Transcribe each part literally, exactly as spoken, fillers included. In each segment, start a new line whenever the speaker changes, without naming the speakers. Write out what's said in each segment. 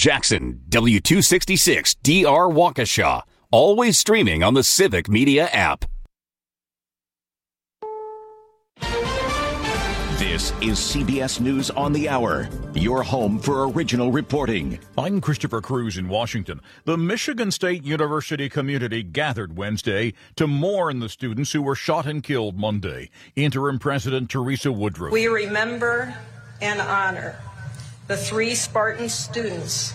Jackson, W two sixty-six D R Waukesha. Always streaming on the Civic Media app.
This is C B S News on the Hour, your home for original reporting.
I'm Christopher Cruz in Washington. The Michigan State University community gathered Wednesday to mourn the students who were shot and killed Monday. Interim President Teresa Woodruff.
We remember and honor the three Spartan students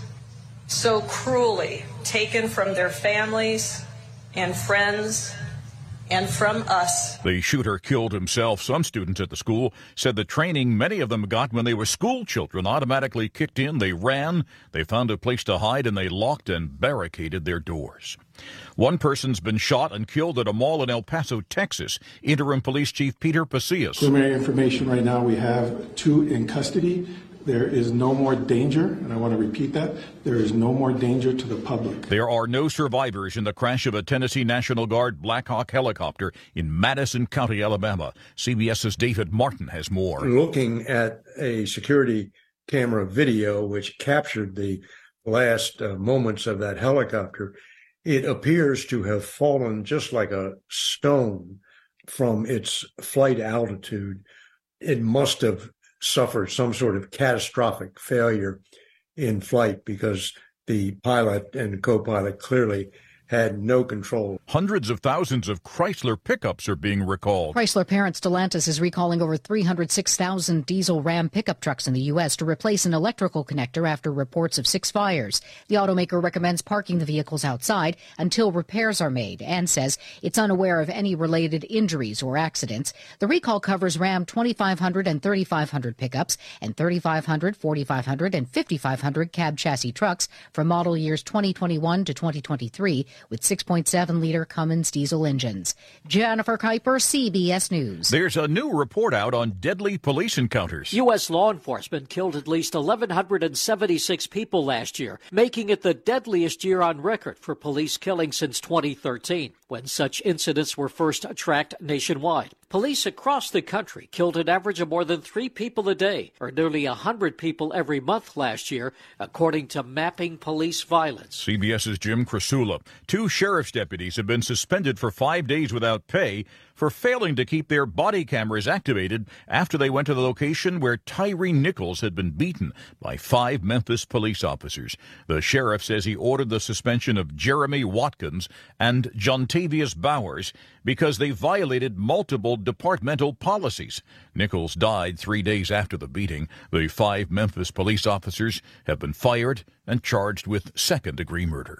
so cruelly taken from their families and friends and from us.
The shooter killed himself. Some students at the school said the training many of them got when they were school children automatically kicked in. They ran, they found a place to hide, and they locked and barricaded their doors. One person's been shot and killed at a mall in El Paso, Texas. Interim Police Chief Peter Pasillas.
Preliminary information right now, we have two in custody. There is no more danger, and I want to repeat that, there is no more danger to the public.
There are no survivors in the crash of a Tennessee National Guard Black Hawk helicopter in Madison County, Alabama. CBS's David Martin has more.
Looking at a security camera video which captured the last uh, moments of that helicopter, it appears to have fallen just like a stone from its flight altitude. It must have suffered some sort of catastrophic failure in flight because the pilot and co-pilot clearly had no control.
Hundreds of thousands of Chrysler pickups are being recalled.
Chrysler parent Stellantis is recalling over three hundred six thousand diesel Ram pickup trucks in the U S to replace an electrical connector after reports of six fires. The automaker recommends parking the vehicles outside until repairs are made and says it's unaware of any related injuries or accidents. The recall covers Ram twenty-five hundred and thirty-five hundred pickups and thirty-five hundred, forty-five hundred, and fifty-five hundred cab chassis trucks from model years twenty twenty-one to twenty twenty-three with six point seven liter Cummins diesel engines. Jennifer Kuiper, C B S News.
There's a new report out on deadly police encounters.
U S law enforcement killed at least one thousand one hundred seventy-six people last year, making it the deadliest year on record for police killings since twenty thirteen, when such incidents were first tracked nationwide. Police across the country killed an average of more than three people a day, or nearly one hundred people every month last year, according to Mapping Police Violence.
CBS's Jim Krasula. Two sheriff's deputies have been suspended for five days without pay for failing to keep their body cameras activated after they went to the location where Tyree Nichols had been beaten by five Memphis police officers. The sheriff says he ordered the suspension of Jeremy Watkins and Jontavius Bowers because they violated multiple departmental policies. Nichols died three days after the beating. The five Memphis police officers have been fired and charged with second-degree murder.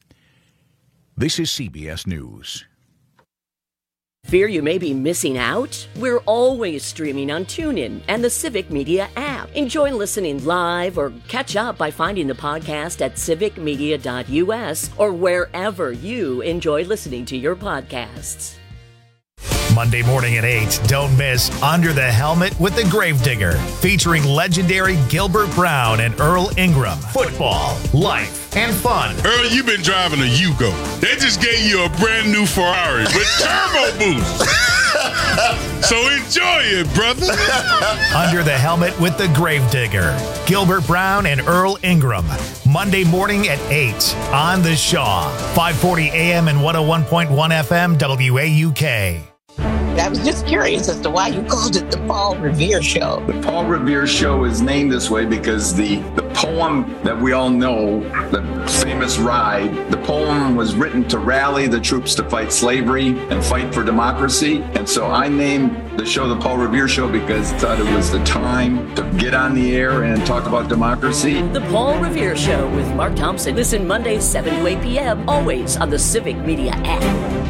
This is C B S News.
Fear you may be missing out? We're always streaming on TuneIn and the Civic Media app. Enjoy listening live or catch up by finding the podcast at civic media dot u s or wherever you enjoy listening to your podcasts.
Monday morning at eight, don't miss Under the Helmet with the Gravedigger, featuring legendary Gilbert Brown and Earl Ingram. Football, life, and fun.
Earl, you've been driving a Yugo. They just gave you a brand new Ferrari with turbo boost. So enjoy it, brother.
Under the Helmet with the Gravedigger, Gilbert Brown and Earl Ingram. Monday morning at eight on The Shaw. five forty A M and one oh one point one F M W A U K.
I was just curious as to why you called it the Paul Revere Show.
The Paul Revere Show is named this way because the, the poem that we all know, the famous Ride, the poem was written to rally the troops to fight slavery and fight for democracy. And so I named the show the Paul Revere Show because I thought it was the time to get on the air and talk about democracy.
The Paul Revere Show with Mark Thompson. Listen Mondays seven to eight P M, always on the Civic Media app.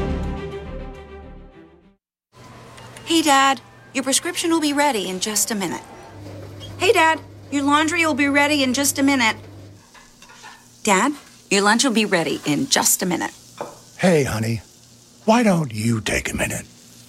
Hey, Dad, your prescription will be ready in just a minute. Hey, Dad, your laundry will be ready in just a minute. Dad, your lunch will be ready in just a minute.
Hey, honey, why don't you take a minute?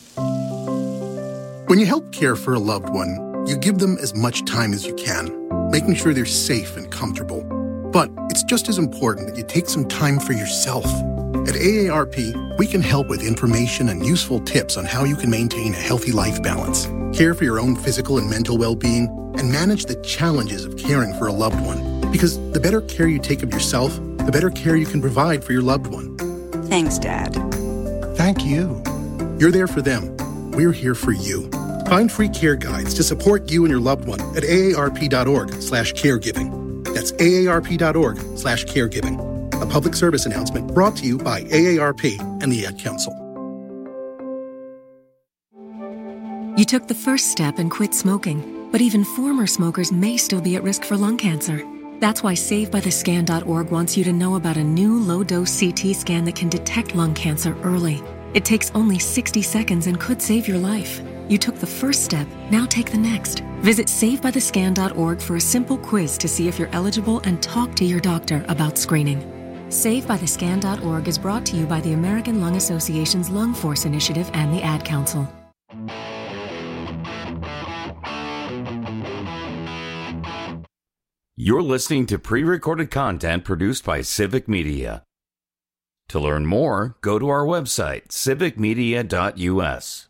When you help care for a loved one, you give them as much time as you can, making sure they're safe and comfortable. But it's just as important that you take some time for yourself. At A A R P, we can help with information and useful tips on how you can maintain a healthy life balance, care for your own physical and mental well-being, and manage the challenges of caring for a loved one. Because the better care you take of yourself, the better care you can provide for your loved one.
Thanks, Dad.
Thank you.
You're there for them. We're here for you. Find free care guides to support you and your loved one at aarp.org slash caregiving. That's aarp.org slash caregiving. A public service announcement brought to you by A A R P and the Ad Council.
You took the first step and quit smoking, but even former smokers may still be at risk for lung cancer. That's why save by the scan dot org wants you to know about a new low-dose C T scan that can detect lung cancer early. It takes only sixty seconds and could save your life. You took the first step, now take the next. Visit save by the scan dot org for a simple quiz to see if you're eligible and talk to your doctor about screening. save by the scan dot org is brought to you by the American Lung Association's Lung Force Initiative and the Ad Council.
You're listening to pre-recorded content produced by Civic Media. To learn more, go to our website, civic media dot u s.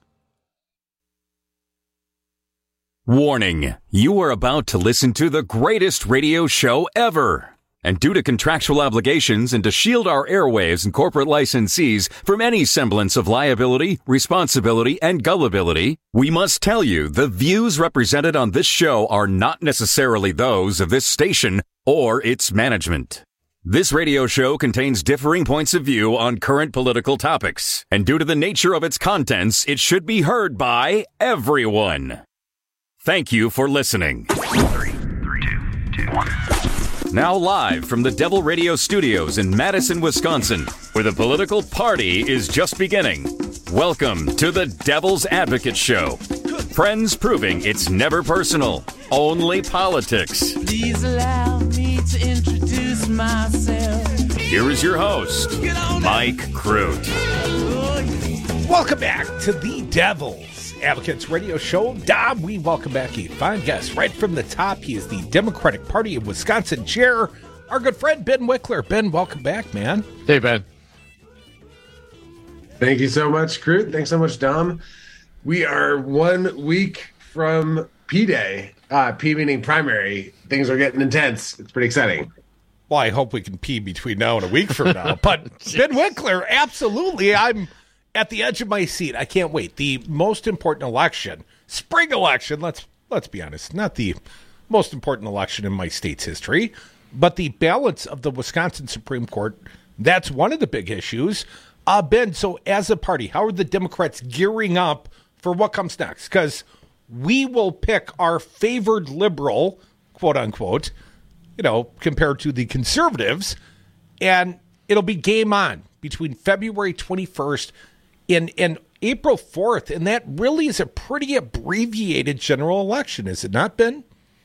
Warning, you are about to listen to the greatest radio show ever. And due to contractual obligations and to shield our airwaves and corporate licensees from any semblance of liability, responsibility, and gullibility, we must tell you the views represented on this show are not necessarily those of this station or its management. This radio show contains differing points of view on current political topics, and due to the nature of its contents, it should be heard by everyone. Thank you for listening. Three, three, two, two, one. Now live from the Devil Radio Studios in Madison, Wisconsin, where the political party is just beginning. Welcome to the Devil's Advocate Show. Friends proving it's never personal, only politics.
Please allow me to introduce myself.
Here is your host, Mike Crute.
Welcome back to the Devil's Advocates Radio Show. Dom, we welcome back a fine guest right from the top. He is the Democratic Party of Wisconsin chair, our good friend Ben Wickler. Ben, welcome back, man.
Hey, Ben.
Thank you so much, Crute. Thanks so much, Dom. We are one week from P-Day, uh, P meaning primary. Things are getting intense. It's pretty exciting.
Well, I hope we can pee between now and a week from now. But Ben Wickler, absolutely. I'm at the edge of my seat. I can't wait. The most important election, spring election, let's let's be honest, not the most important election in my state's history, but the balance of the Wisconsin Supreme Court, that's one of the big issues. Uh, Ben, so as a party, how are the Democrats gearing up for what comes next? Because we will pick our favored liberal, quote unquote, you know, compared to the conservatives, and it'll be game on between February twenty-first and, and April fourth, and that really is a pretty abbreviated general election, is it not, Ben?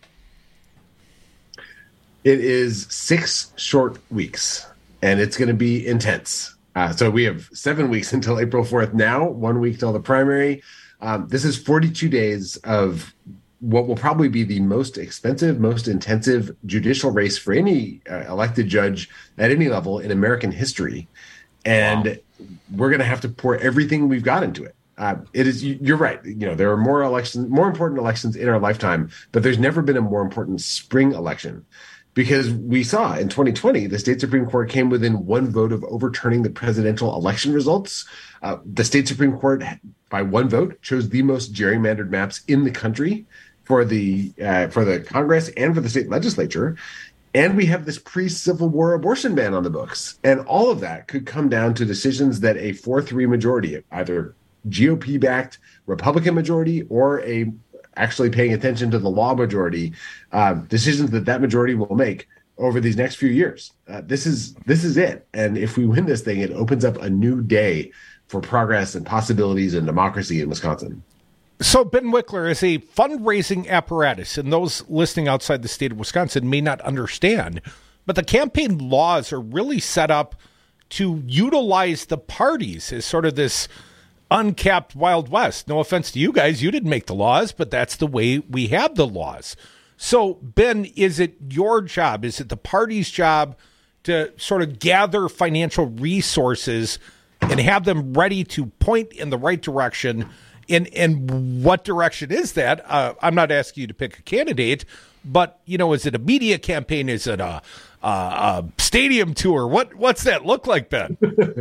It is six short weeks, and it's going to be intense. Uh, so we have seven weeks until April fourth now, one week till the primary. Um, this is forty-two days of what will probably be the most expensive, most intensive judicial race for any uh, elected judge at any level in American history. And wow. We're going to have to pour everything we've got into it. Uh, it is, you're right. You know, there are more elections, more important elections in our lifetime, but there's never been a more important spring election. Because we saw in twenty twenty, the state Supreme Court came within one vote of overturning the presidential election results. Uh, the state Supreme Court, by one vote, chose the most gerrymandered maps in the country for the uh, for the Congress and for the state legislature. And we have this pre-Civil War abortion ban on the books. And all of that could come down to decisions that a four three majority, either G O P-backed Republican majority or a actually paying attention to the law majority, uh, decisions that that majority will make over these next few years. Uh, this is this is it. And if we win this thing, it opens up a new day for progress and possibilities and democracy in Wisconsin.
So Ben Wickler is a fundraising apparatus, and those listening outside the state of Wisconsin may not understand, but the campaign laws are really set up to utilize the parties as sort of this uncapped Wild West. No offense to you guys, you didn't make the laws, but that's the way we have the laws. So, Ben, is it your job, is it the party's job to sort of gather financial resources and have them ready to point in the right direction? And, and what direction is that? Uh, I'm not asking you to pick a candidate, But, you know, is it a media campaign? Is it a, a, a stadium tour? What What's that look like, Ben?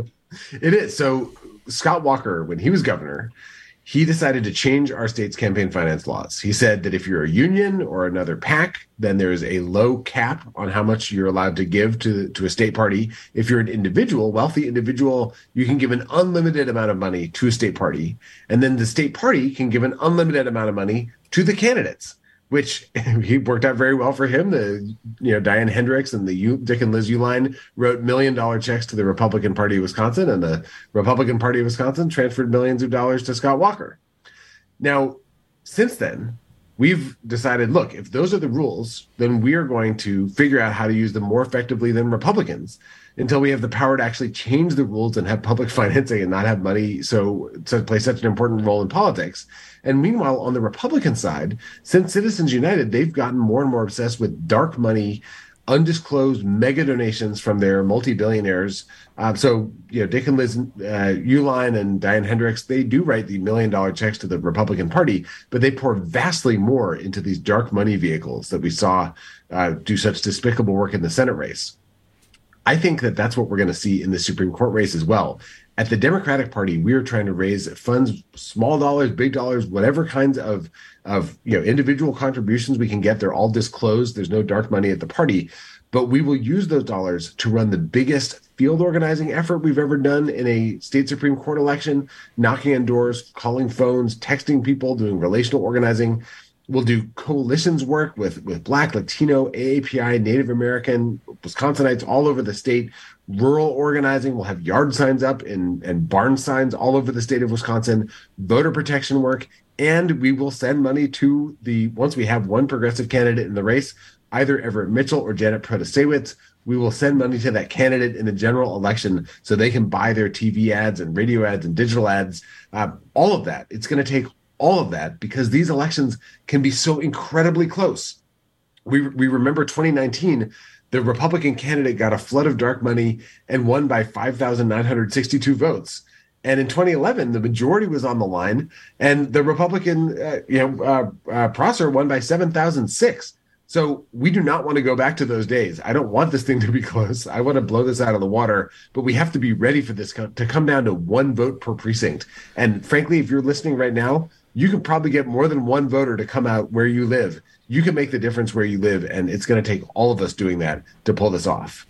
It is. So Scott Walker, when he was governor, he decided to change our state's campaign finance laws. He said that if you're a union or another PAC, then there's a low cap on how much you're allowed to give to, to a state party. If you're an individual, wealthy individual, you can give an unlimited amount of money to a state party. And then the state party can give an unlimited amount of money to the candidates, which he worked out very well for him. The, you know, Diane Hendricks and the U, Dick and Liz Uihlein wrote million dollar checks to the Republican Party of Wisconsin, and the Republican Party of Wisconsin transferred millions of dollars to Scott Walker. Now, since then, we've decided, look, if those are the rules, then we are going to figure out how to use them more effectively than Republicans until we have the power to actually change the rules and have public financing and not have money so to play such an important role in politics. And meanwhile, on the Republican side, since Citizens United, they've gotten more and more obsessed with dark money, undisclosed mega donations from their multi-billionaires. Uh, so, you know, Dick and Liz uh, Uihlein and Diane Hendricks, they do write the million dollar checks to the Republican Party, but they pour vastly more into these dark money vehicles that we saw uh, do such despicable work in the Senate race. I think that that's what we're going to see in the Supreme Court race as well. At the Democratic Party, we are trying to raise funds, small dollars, big dollars, whatever kinds of, of you know, individual contributions we can get. They're all disclosed. There's no dark money at the party. But we will use those dollars to run the biggest field organizing effort we've ever done in a state Supreme Court election, knocking on doors, calling phones, texting people, doing relational organizing. We'll do coalitions work with, with Black, Latino, A A P I, Native American, Wisconsinites all over the state. Rural organizing. We'll have yard signs up and, and barn signs all over the state of Wisconsin. Voter protection work. And we will send money to the, once we have one progressive candidate in the race, either Everett Mitchell or Janet Protasewicz, we will send money to that candidate in the general election so they can buy their T V ads and radio ads and digital ads. Uh, all of that. It's going to take all of that because these elections can be so incredibly close. We we remember twenty nineteen, the Republican candidate got a flood of dark money and won by five thousand nine hundred sixty-two votes. And in twenty eleven, the majority was on the line, and the Republican, uh, you know, uh, uh, Prosser won by seven thousand six. So we do not want to go back to those days. I don't want this thing to be close. I want to blow this out of the water, but we have to be ready for this co- to come down to one vote per precinct. And frankly, if you're listening right now, you can probably get more than one voter to come out where you live. You can make the difference where you live, and it's going to take all of us doing that to pull this off.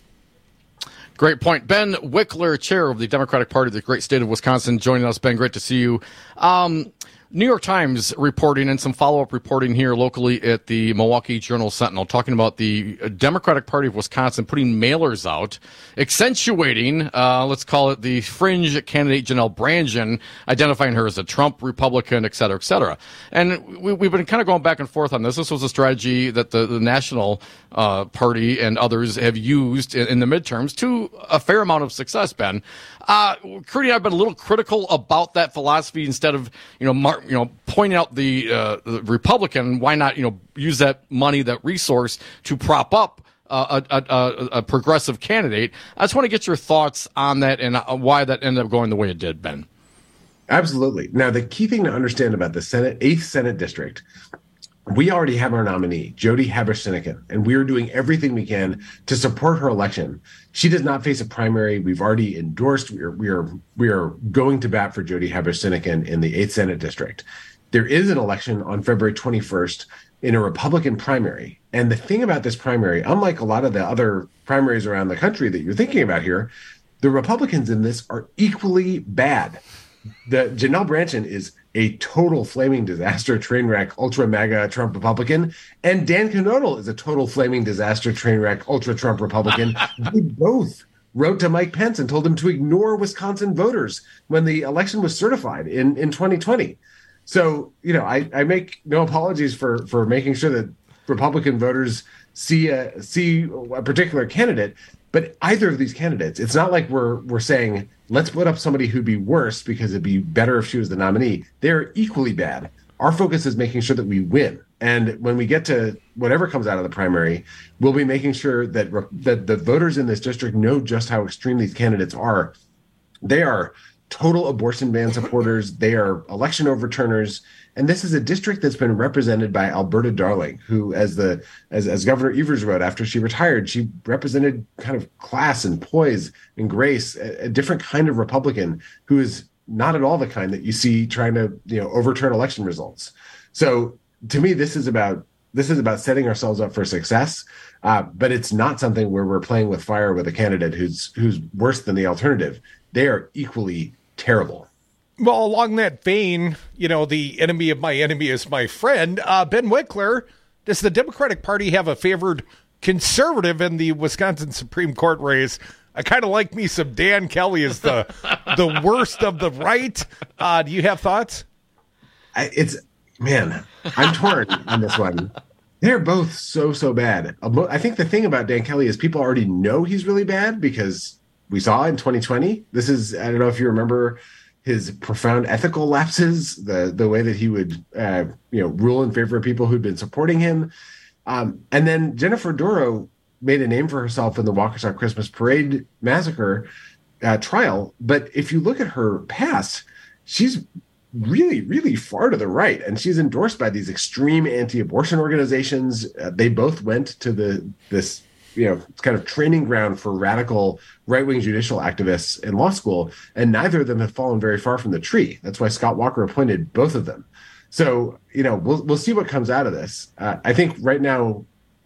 Great point. Ben Wickler, chair of the Democratic Party of the great state of Wisconsin, joining us. Ben, great to see you. Um, New York Times reporting and some follow-up reporting here locally at the Milwaukee Journal-Sentinel talking about the Democratic Party of Wisconsin putting mailers out, accentuating, uh, let's call it the fringe candidate Janelle Brandgen, identifying her as a Trump Republican, et cetera, et cetera. And we, we've been kind of going back and forth on this. This was a strategy that the, the National uh, Party and others have used in, in the midterms to a fair amount of success, Ben. Uh, Crudy and I have been a little critical about that philosophy. Instead of, you know, mar- you know, pointing out the, uh, the Republican, why not, you know, use that money, that resource to prop up uh, a, a, a progressive candidate? I just want to get your thoughts on that and uh, why that ended up going the way it did, Ben.
Absolutely. Now, the key thing to understand about the Senate, eighth Senate District, we already have our nominee, Jody Habush-Sinekin, and we are doing everything we can to support her election. She does not face a primary. We've already endorsed. We are we are we are going to bat for Jody Habush-Sinekin in the eighth Senate District. There is an election on February twenty-first in a Republican primary. And the thing about this primary, unlike a lot of the other primaries around the country that you're thinking about here, the Republicans in this are equally bad. The Janelle Brandgen is a total flaming disaster train wreck, ultra mega Trump Republican. And Dan Knodel is a total flaming disaster train wreck, ultra Trump Republican. They both wrote to Mike Pence and told him to ignore Wisconsin voters when the election was certified in, in twenty twenty. So, you know, I, I make no apologies for, for making sure that Republican voters see a, see a particular candidate. But either of these candidates, it's not like we're we're saying, let's put up somebody who'd be worse because it'd be better if she was the nominee. They're equally bad. Our focus is making sure that we win. And when we get to whatever comes out of the primary, we'll be making sure that that the voters in this district know just how extreme these candidates are. They are total abortion ban supporters. They are election overturners. And this is a district that's been represented by Alberta Darling, who, as the as, as Governor Evers wrote after she retired, she represented kind of class and poise and grace, a, a different kind of Republican who is not at all the kind that you see trying to, you know, overturn election results. So to me, this is about this is about setting ourselves up for success. Uh, but it's not something where we're playing with fire with a candidate who's who's worse than the alternative. They are equally terrible.
Well, along that vein, you know, the enemy of my enemy is my friend. Uh, Ben Wickler, does the Democratic Party have a favored conservative in the Wisconsin Supreme Court race? I kind of like me some Dan Kelly as the the worst of the right. Uh, do you have thoughts?
I, it's, man, I'm torn on this one. They're both so, so bad. I think the thing about Dan Kelly is people already know he's really bad because we saw in twenty twenty. This is, I don't know if you remember his profound ethical lapses, the the way that he would uh, you know rule in favor of people who'd been supporting him. Um, and then Jennifer Dorow made a name for herself in the Waukesha Christmas Parade massacre uh, trial. But if you look at her past, she's really, really far to the right. And she's endorsed by these extreme anti-abortion organizations. Uh, they both went to the this you know, kind of training ground for radical right-wing judicial activists in law school, and neither of them have fallen very far from the tree. That's why Scott Walker appointed both of them. So, you know, we'll we'll see what comes out of this. Uh, I think right now,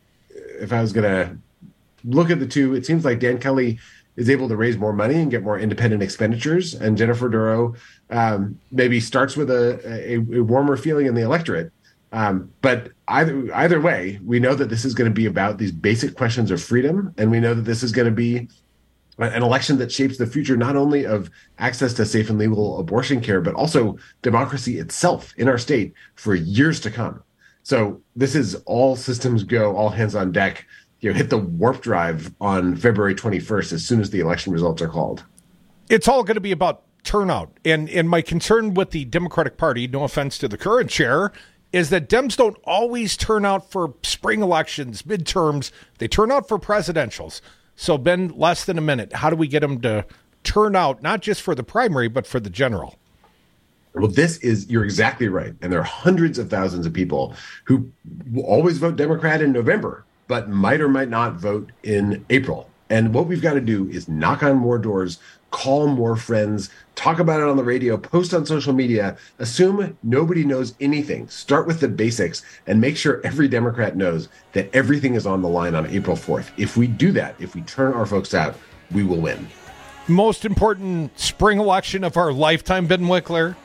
if I was going to look at the two, it seems like Dan Kelly is able to raise more money and get more independent expenditures, and Jennifer Dorow um, maybe starts with a, a, a warmer feeling in the electorate. Um, but either either way, we know that this is going to be about these basic questions of freedom, and we know that this is going to be an election that shapes the future not only of access to safe and legal abortion care, but also democracy itself in our state for years to come. So this is all systems go, all hands on deck. You know, hit the warp drive on February twenty-first as soon as the election results are called.
It's all going to be about turnout, and and my concern with the Democratic Party, no offense to the current chair, is that Dems don't always turn out for spring elections, midterms. They turn out for presidentials. So, Ben, less than a minute. How do we get them to turn out, not just for the primary, but for the general?
Well, this is, you're exactly right. And there are hundreds of thousands of people who will always vote Democrat in November, but might or might not vote in April. And what we've got to do is knock on more doors, call more friends, talk about it on the radio, post on social media, assume nobody knows anything, start with the basics, and make sure every Democrat knows that everything is on the line on April fourth. If we do that, if we turn our folks out, we will win.
Most important spring election of our lifetime, Ben Wickler.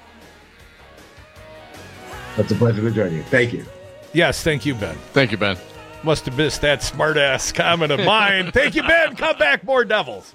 That's a pleasure to join you. Thank you.
Yes, thank you, Ben.
Thank you, Ben.
Must have missed that smart-ass comment of mine. Thank you, Ben. Come back, more Devils.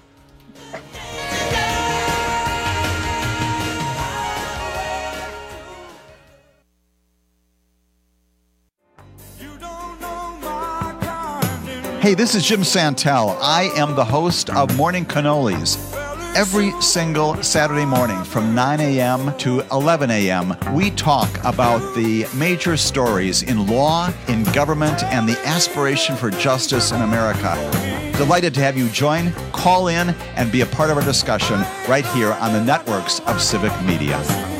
Hey, this is Jim Santel. I am the host of Morning Cannolis. Every single Saturday morning from nine a.m. to eleven a.m., we talk about the major stories in law, in government, and the aspiration for justice in America. Delighted to have you join, call in, and be a part of our discussion right here on the networks of Civic Media.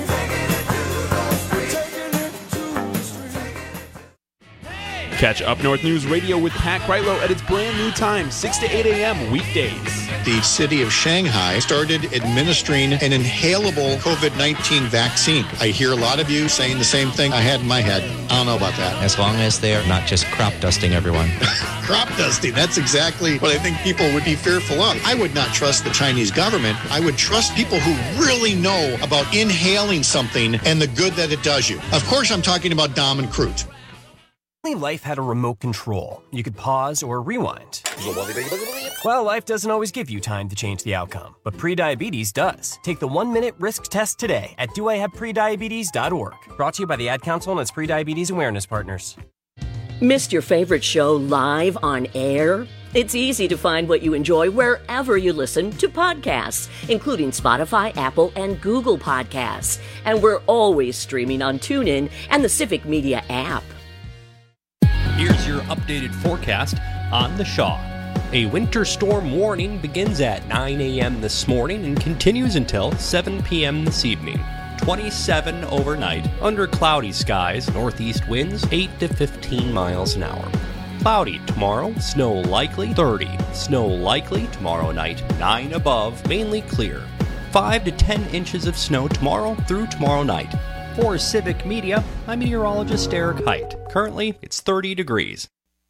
Catch Up North News Radio with Pat Kreitlow at its brand new time, six to eight a.m. weekdays.
The city of Shanghai started administering an inhalable COVID nineteen vaccine. I hear a lot of you saying the same thing I had in my head. I don't know about that.
As long as they're not just crop dusting everyone.
Crop dusting, that's exactly what I think people would be fearful of. I would not trust the Chinese government. I would trust people who really know about inhaling something and the good that it does you. Of course, I'm talking about Dom and Crute.
Life had a remote control. You could pause or rewind. Well, life doesn't always give you time to change the outcome, but prediabetes does. Take the one-minute risk test today at do I have prediabetes dot org. Brought to you by the Ad Council and its prediabetes awareness partners.
Missed your favorite show live on air? It's easy to find what you enjoy wherever you listen to podcasts, including Spotify, Apple, and Google Podcasts. And we're always streaming on TuneIn and the Civic Media app.
Here's your updated forecast on the Shaw.
A winter storm warning begins at nine a.m. this morning and continues until seven p.m. this evening. twenty-seven overnight, under cloudy skies, northeast winds eight to fifteen miles an hour. Cloudy tomorrow, snow likely thirty. Snow likely tomorrow night, nine above, mainly clear. five to ten inches of snow tomorrow through tomorrow night. For Civic Media, I'm meteorologist Eric Height. Currently, it's thirty degrees.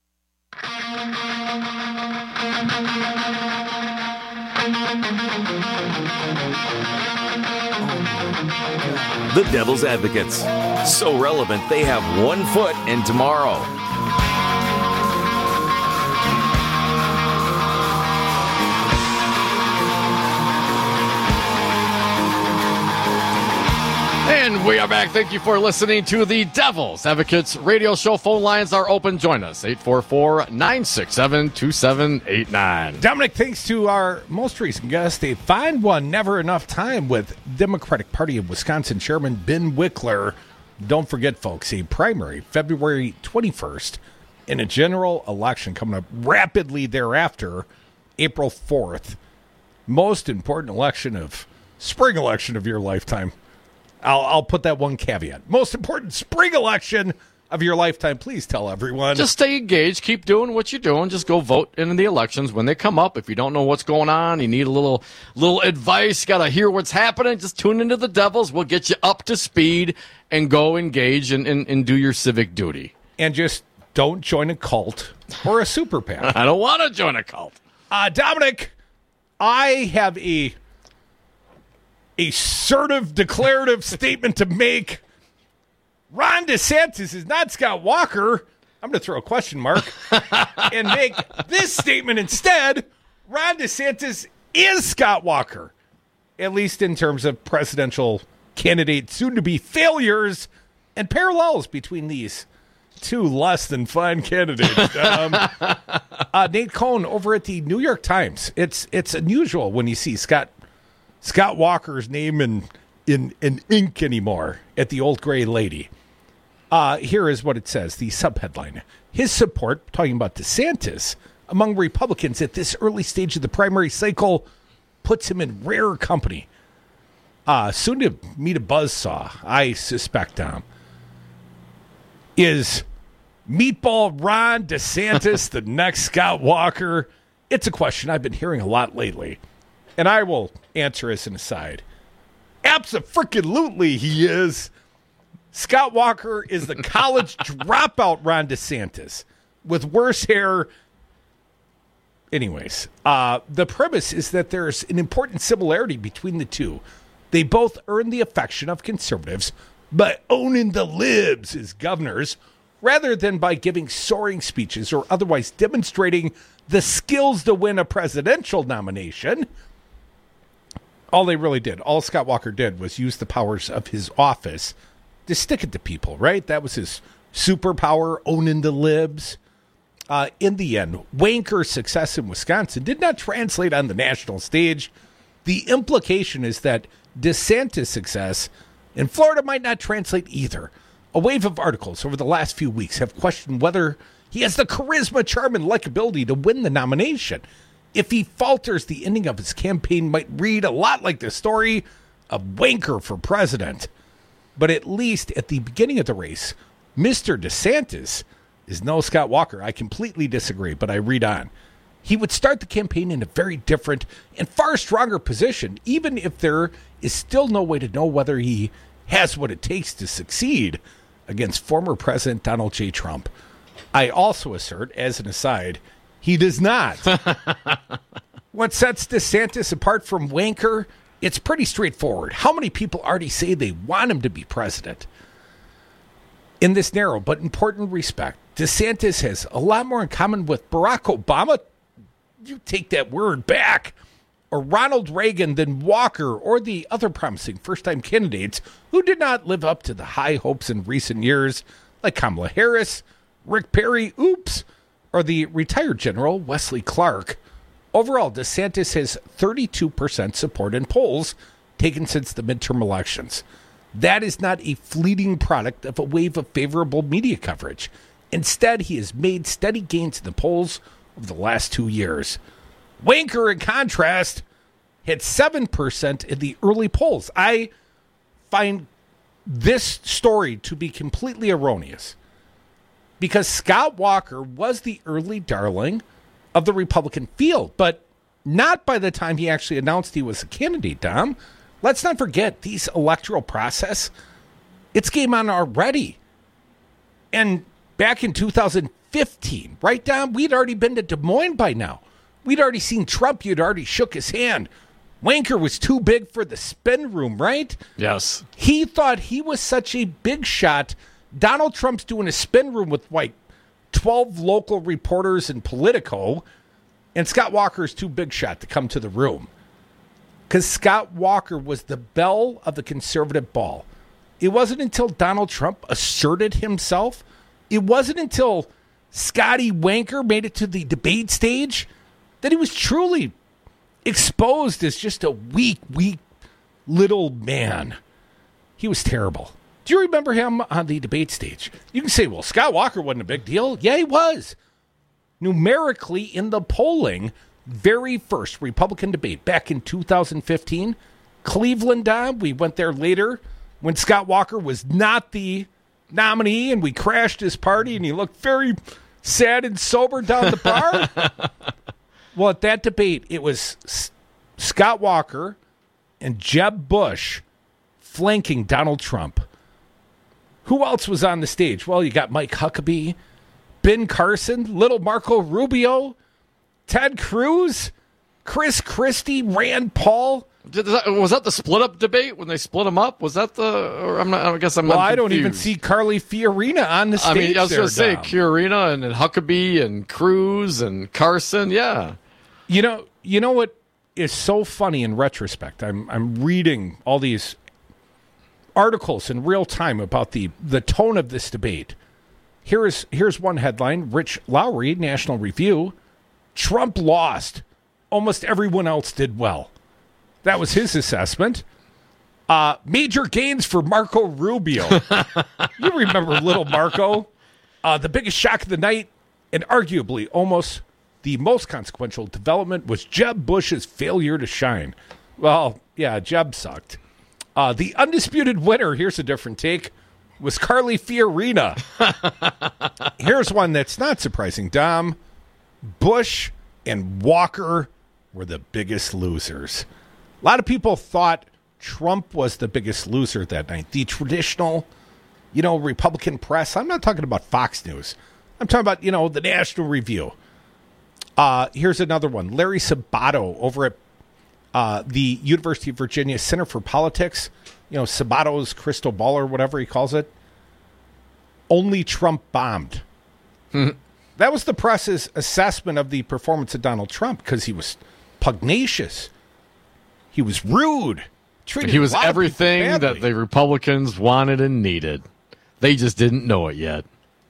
The Devil's Advocates. So relevant, they have one foot in tomorrow.
And we are back. Thank you for listening to the Devil's Advocates radio show. Phone lines are open. Join us. eight four four, nine six seven, two seven eight nine.
Dominic, thanks to our most recent guest, a fine one, never enough time with Democratic Party of Wisconsin Chairman Ben Wickler. Don't forget, folks, a primary February twenty-first and a general election coming up rapidly thereafter, April fourth. Most important election of spring election of your lifetime. I'll, I'll put that one caveat. Most important spring election of your lifetime. Please tell everyone.
Just stay engaged. Keep doing what you're doing. Just go vote in the elections when they come up. If you don't know what's going on, you need a little little advice, got to hear what's happening, just tune into the Devils. We'll get you up to speed and go engage and, and, and do your civic duty.
And just don't join a cult or a super PAC.
I don't want to join a cult.
Uh, Dominic, I have a... assertive, declarative statement to make. Ron DeSantis is not Scott Walker. I'm going to throw a question mark and make this statement instead. Ron DeSantis is Scott Walker, at least in terms of presidential candidate soon-to-be failures and parallels between these two less than fine candidates. Um, uh, Nate Cohn over at the New York Times. It's it's unusual when you see Scott Scott Walker's name in, in, in ink anymore at the Old Gray Lady. Uh, here is what it says, the subheadline. His support, talking about DeSantis, among Republicans at this early stage of the primary cycle puts him in rare company. Uh, soon to meet a buzzsaw, I suspect, um, is Meatball Ron DeSantis the next Scott Walker? It's a question I've been hearing a lot lately. And I will answer as an aside. Abso-freaking-lutely he is. Scott Walker is the college dropout Ron DeSantis with worse hair. Anyways, uh, the premise is that there's an important similarity between the two. They both earn the affection of conservatives by owning the libs as governors, rather than by giving soaring speeches or otherwise demonstrating the skills to win a presidential nomination. All they really did, all Scott Walker did was use the powers of his office to stick it to people, right? That was his superpower, owning the libs. Uh, in the end, Wanker's success in Wisconsin did not translate on the national stage. The implication is that DeSantis' success in Florida might not translate either. A wave of articles over the last few weeks have questioned whether he has the charisma, charm, and likability to win the nomination. If he falters, the ending of his campaign might read a lot like the story of Wanker for president. But at least at the beginning of the race, Mister DeSantis is no Scott Walker. I completely disagree, but I read on. He would start the campaign in a very different and far stronger position, even if there is still no way to know whether he has what it takes to succeed against former President Donald J. Trump. I also assert, as an aside, he does not. What sets DeSantis apart from Wanker? It's pretty straightforward. How many people already say they want him to be president? In this narrow but important respect, DeSantis has a lot more in common with Barack Obama. You take that word back. Or Ronald Reagan than Walker or the other promising first-time candidates who did not live up to the high hopes in recent years, like Kamala Harris, Rick Perry, oops, or the retired general Wesley Clark. Overall, DeSantis has thirty-two percent support in polls taken since the midterm elections. That is not a fleeting product of a wave of favorable media coverage. Instead, he has made steady gains in the polls over the last two years. Wanker, in contrast, hit seven percent in the early polls. I find this story to be completely erroneous because Scott Walker was the early darling of the Republican field, but not by the time he actually announced he was a candidate, Dom. Let's not forget, these electoral process, it's game on already. And back in two thousand fifteen, right, Dom, we'd already been to Des Moines by now. We'd already seen Trump. You'd already shook his hand. Wanker was too big for the spin room, right?
Yes.
He thought he was such a big shot. Donald Trump's doing a spin room with like twelve local reporters and Politico, and Scott Walker's too big shot to come to the room. Because Scott Walker was the belle of the conservative ball. It wasn't until Donald Trump asserted himself, it wasn't until Scotty Wanker made it to the debate stage that he was truly exposed as just a weak, weak little man. He was terrible. Do you remember him on the debate stage? You can say, well, Scott Walker wasn't a big deal. Yeah, he was. Numerically in the polling, very first Republican debate back in two thousand fifteen, Cleveland, Dom, we went there later when Scott Walker was not the nominee and we crashed his party and he looked very sad and sober down the bar. Well, at that debate, it was S- Scott Walker and Jeb Bush flanking Donald Trump. Who else was on the stage? Well, you got Mike Huckabee, Ben Carson, little Marco Rubio, Ted Cruz, Chris Christie, Rand Paul.
Did that, was that the split-up debate when they split them up? Was that the? Or I'm not. I guess I'm
well,
not.
I don't
confused.
even see Carly Fiorina on the stage.
I mean, I was going to say
Dom.
Fiorina and, and Huckabee and Cruz and Carson. Yeah.
You know, you know what is so funny in retrospect? I'm I'm reading all these articles in real time about the the tone of this debate. Here is here's one headline: Rich Lowry, National Review. Trump lost. Almost everyone else did well. That was his assessment. Uh, major gains for Marco Rubio. You remember little Marco? Uh, the biggest shock of the night, and arguably almost the most consequential development, was Jeb Bush's failure to shine. Well, yeah, Jeb sucked. Uh, the undisputed winner, here's a different take, was Carly Fiorina. Here's one that's not surprising, Dom. Bush and Walker were the biggest losers. A lot of people thought Trump was the biggest loser that night. The traditional, you know, Republican press. I'm not talking about Fox News. I'm talking about, you know, the National Review. Uh, here's another one. Larry Sabato over at uh, the University of Virginia Center for Politics. You know, Sabato's crystal ball or whatever he calls it. Only Trump bombed. That was the press's assessment of the performance of Donald Trump because he was pugnacious. He was rude. Treated
He was
a lot of
everything
people badly.
that the Republicans wanted and needed. They just didn't know it yet.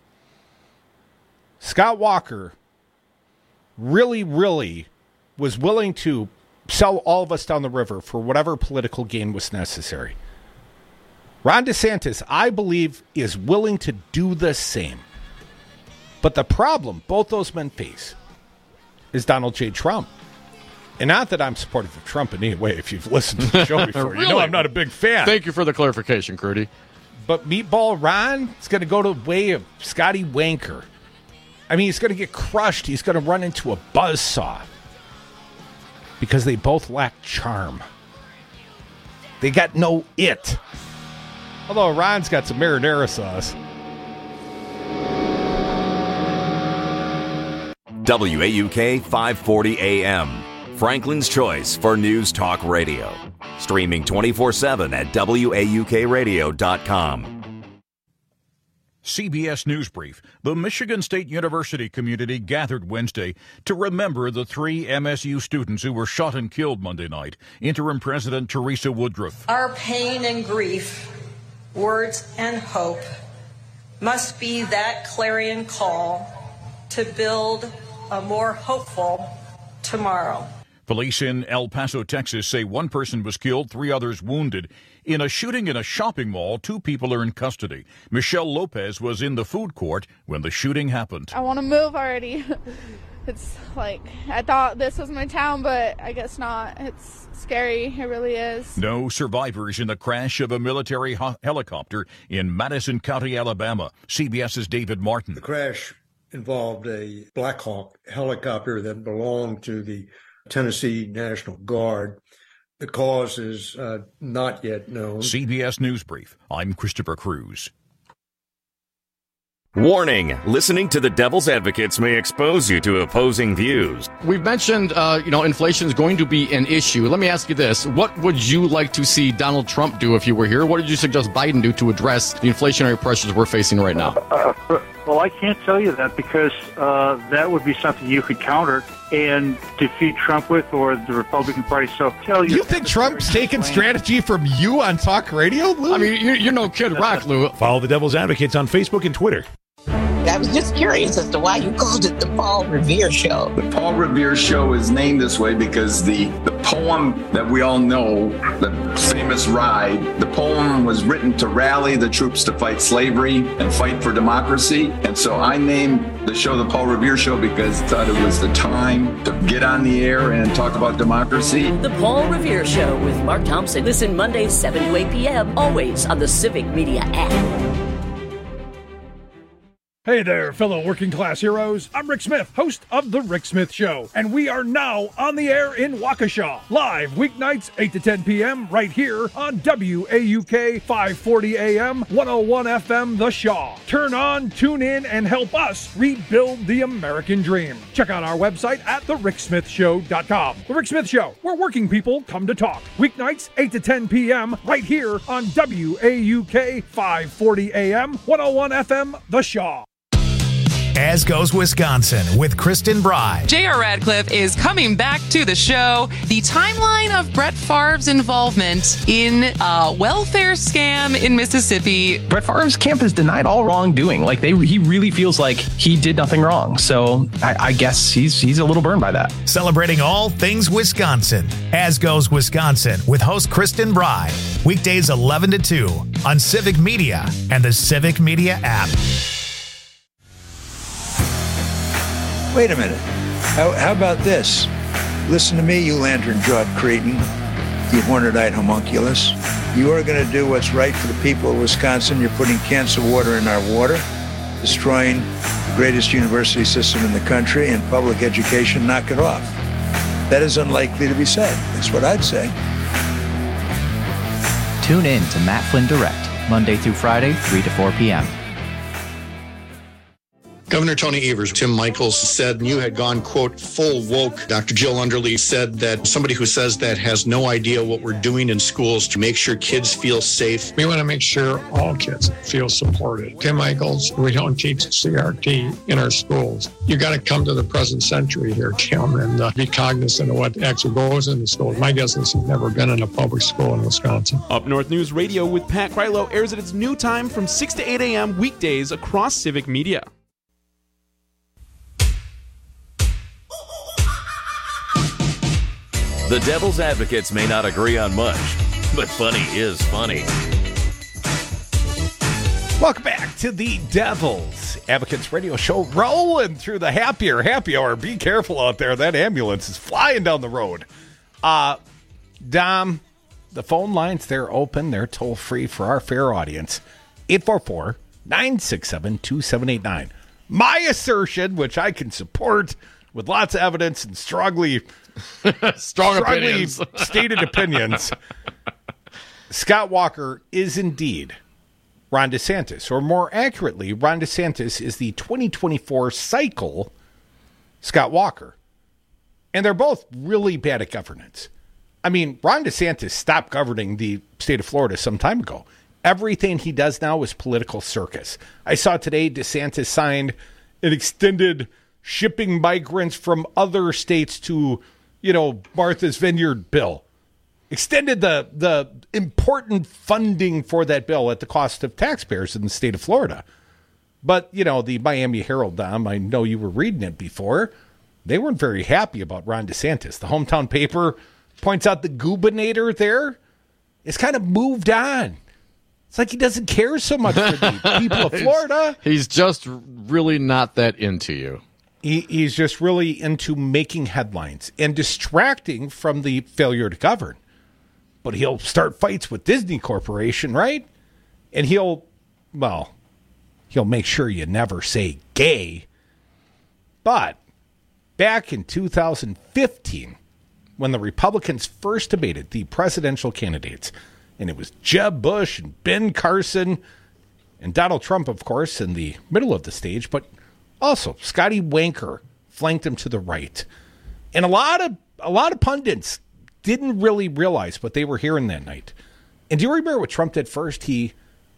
Scott Walker really, really was willing to sell all of us down the river for whatever political gain was necessary. Ron DeSantis, I believe, is willing to do the same. But the problem both those men face is Donald J. Trump. And not that I'm supportive of Trump in any way. If you've listened to the show before,
Really?
you know I'm not a big fan.
Thank you for the clarification, Crudy.
But Meatball Ron is going to go to the way of Scotty Wanker. I mean, he's going to get crushed. He's going to run into a buzzsaw because they both lack charm. They got no it. Although Ron's got some marinara sauce.
W A U K five forty A M, Franklin's Choice for News Talk Radio. Streaming twenty-four seven at W A U K radio dot com.
C B S News Brief. The Michigan State University community gathered Wednesday to remember the three M S U students who were shot and killed Monday night. Interim President Teresa Woodruff.
Our pain and grief, words and hope must be that clarion call to build a more hopeful tomorrow.
Police in El Paso, Texas say one person was killed, three others wounded. In a shooting in a shopping mall, two people are in custody. Michelle Lopez was in the food court when the shooting happened.
I want to move already. It's like, I thought this was my town, but I guess not. It's scary. It really is.
No survivors in the crash of a military ho- helicopter in Madison County, Alabama. CBS's David Martin.
The crash involved a Black Hawk helicopter that belonged to the Tennessee National Guard. The cause is uh, not yet known.
C B S News Brief. I'm Christopher Cruz.
Warning, listening to the Devil's Advocates may expose you to opposing views.
We've mentioned, uh, you know, inflation is going to be an issue. Let me ask you this. What would you like to see Donald Trump do if you were here? What did you suggest Biden do to address the inflationary pressures we're facing right now?
Uh, well, I can't tell you that because uh, that would be something you could counter and defeat Trump with, or the Republican Party. So tell you.
You think Trump's taking strategy from you on talk radio, Lou?
I mean, you're, you're no Kid Rock, Lou.
Follow the Devil's Advocates on Facebook and Twitter.
I was just curious as to why you called it the Paul Revere Show.
The Paul Revere Show is named this way because the, the poem that we all know, the famous ride, the poem was written to rally the troops to fight slavery and fight for democracy. And so I named the show the Paul Revere Show because I thought it was the time to get on the air and talk about democracy.
The Paul Revere Show with Mark Thompson. Listen Mondays, seven to eight p.m., always on the Civic Media app.
Hey there, fellow working class heroes. I'm Rick Smith, host of The Rick Smith Show, and we are now on the air in Waukesha, live weeknights eight to ten p.m. right here on W A U K five forty A M, one oh one F M The Shaw. Turn on, tune in, and help us rebuild the American dream. Check out our website at the rick smith show dot com. The Rick Smith Show, where working people come to talk. Weeknights eight to ten p.m. right here on W A U K five forty A M, one oh one F M The Shaw.
As Goes Wisconsin with Kristen Bry.
J R. Radcliffe is coming back to the show. The timeline of Brett Favre's involvement in a welfare scam in Mississippi.
Brett Favre's camp has denied all wrongdoing. Like they, he really feels like he did nothing wrong. So I, I guess he's he's a little burned by that.
Celebrating all things Wisconsin. As Goes Wisconsin with host Kristen Bry. Weekdays eleven to two on Civic Media and the Civic Media app.
Wait a minute. How, how about this? Listen to me, you lantern-jawed cretin, you horned-eyed homunculus. You are going to do what's right for the people of Wisconsin. You're putting cancer water in our water, destroying the greatest university system in the country, and public education. Knock it off. That is unlikely to be said. That's what I'd say.
Tune in to Matt Flynn Direct, Monday through Friday, three to four p.m.
Governor Tony Evers, Tim Michaels said you had gone, quote, full woke. Doctor Jill Underly said that somebody who says that has no idea what we're doing in schools to make sure kids feel safe.
We want to make sure all kids feel supported. Tim Michaels, we don't teach C R T in our schools. You got to come to the present century here, Tim, and uh, be cognizant of what actually goes in the schools. My guess is he's never been in a public school in Wisconsin.
Up North News Radio with Pat Krylo airs at its new time from six to eight a.m. weekdays across Civic Media.
The Devil's Advocates may not agree on much, but funny is funny.
Welcome back to the Devil's Advocates Radio Show, rolling through the happier happy hour. Be careful out there. That ambulance is flying down the road. Uh, Dom, the phone lines, they're open. They're toll-free for our fair audience. eight four four, nine six seven, two seven eight nine. My assertion, which I can support with lots of evidence and strongly...
Strong
strongly
opinions.
stated opinions. Scott Walker is indeed Ron DeSantis, or more accurately, Ron DeSantis is the twenty twenty-four cycle Scott Walker. And they're both really bad at governance. I mean, Ron DeSantis stopped governing the state of Florida some time ago. Everything he does now is political circus. I saw today DeSantis signed an extended shipping migrants from other states to, you know, Martha's Vineyard bill. Extended the the important funding for that bill at the cost of taxpayers in the state of Florida. But, you know, the Miami Herald, Dom, I know you were reading it before, they weren't very happy about Ron DeSantis. The hometown paper points out the gubernator there is kind of moved on. It's like he doesn't care so much for the people of Florida.
He's just really not that into you.
He, he's just really into making headlines and distracting from the failure to govern. But he'll start fights with Disney Corporation, right? And he'll, well, he'll make sure you never say gay. But back in two thousand fifteen, when the Republicans first debated the presidential candidates, and it was Jeb Bush and Ben Carson and Donald Trump, of course, in the middle of the stage, but also Scotty Wanker flanked him to the right. And a lot of a lot of pundits didn't really realize what they were hearing that night. And do you remember what Trump did first? He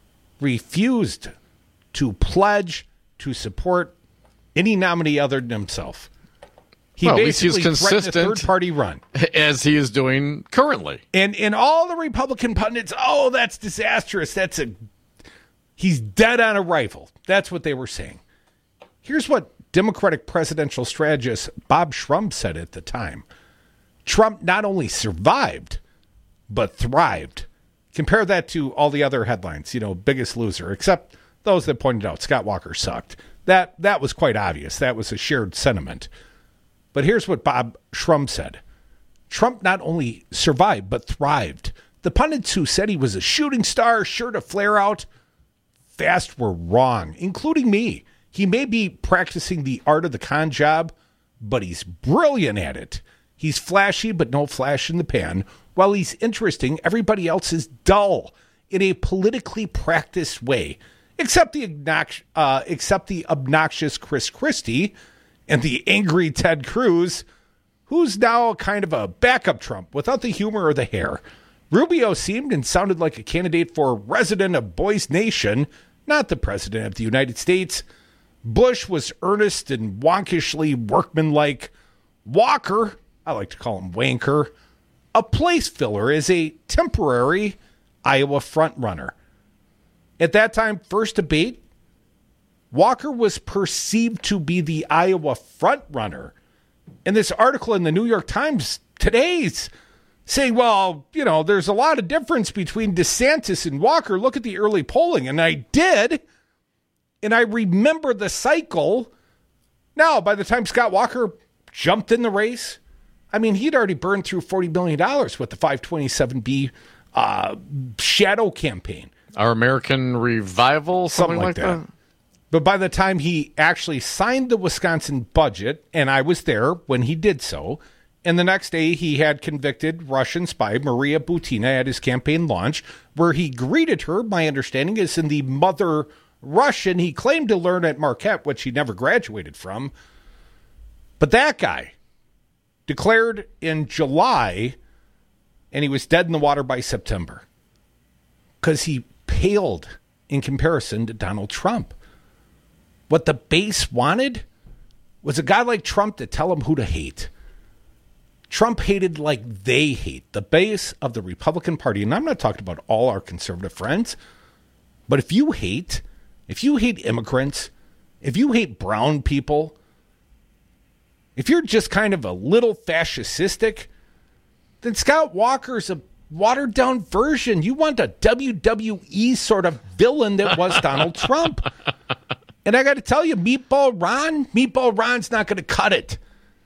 refused to pledge to support any nominee other than himself. He
well,
basically
he's
threatened
consistent
a third-party run.
As he is doing currently.
And and all the Republican pundits, oh, that's disastrous. That's a he's dead on arrival. That's what they were saying. Here's what Democratic presidential strategist Bob Shrum said at the time. Trump not only survived, but thrived. Compare that to all the other headlines, you know, biggest loser, except those that pointed out Scott Walker sucked. That that was quite obvious. That was a shared sentiment. But here's what Bob Shrum said. Trump not only survived, but thrived. The pundits who said he was a shooting star, sure to flare out, fast were wrong, including me. He may be practicing the art of the con job, but he's brilliant at it. He's flashy, but no flash in the pan. While he's interesting, everybody else is dull in a politically practiced way, except the obnox- uh, except the obnoxious Chris Christie and the angry Ted Cruz, who's now kind of a backup Trump without the humor or the hair. Rubio seemed and sounded like a candidate for resident of Boys Nation, not the president of the United States. Bush was earnest and wonkishly workmanlike. Walker, I like to call him Wanker, a place filler as a temporary Iowa frontrunner. At that time, first debate, Walker was perceived to be the Iowa frontrunner. And this article in the New York Times today's saying, well, you know, there's a lot of difference between DeSantis and Walker. Look at the early polling. And I did. And I remember the cycle. Now, by the time Scott Walker jumped in the race, I mean, he'd already burned through forty million dollars with the five twenty-seven B uh, shadow campaign.
Our American Revival, something, something like, like that. that.
But by the time he actually signed the Wisconsin budget, and I was there when he did so, and the next day he had convicted Russian spy Maria Butina at his campaign launch, where he greeted her, my understanding is in the mother Russian he claimed to learn at Marquette, which he never graduated from. But that guy declared in July, and he was dead in the water by September because he paled in comparison to Donald Trump. What the base wanted was a guy like Trump to tell them who to hate. Trump hated like they hate, the base of the Republican Party. And I'm not talking about all our conservative friends, but if you hate, if you hate immigrants, if you hate brown people, if you're just kind of a little fascistic, then Scott Walker's a watered down version. You want a W W E sort of villain that was Donald Trump. And I got to tell you, Meatball Ron, Meatball Ron's not going to cut it.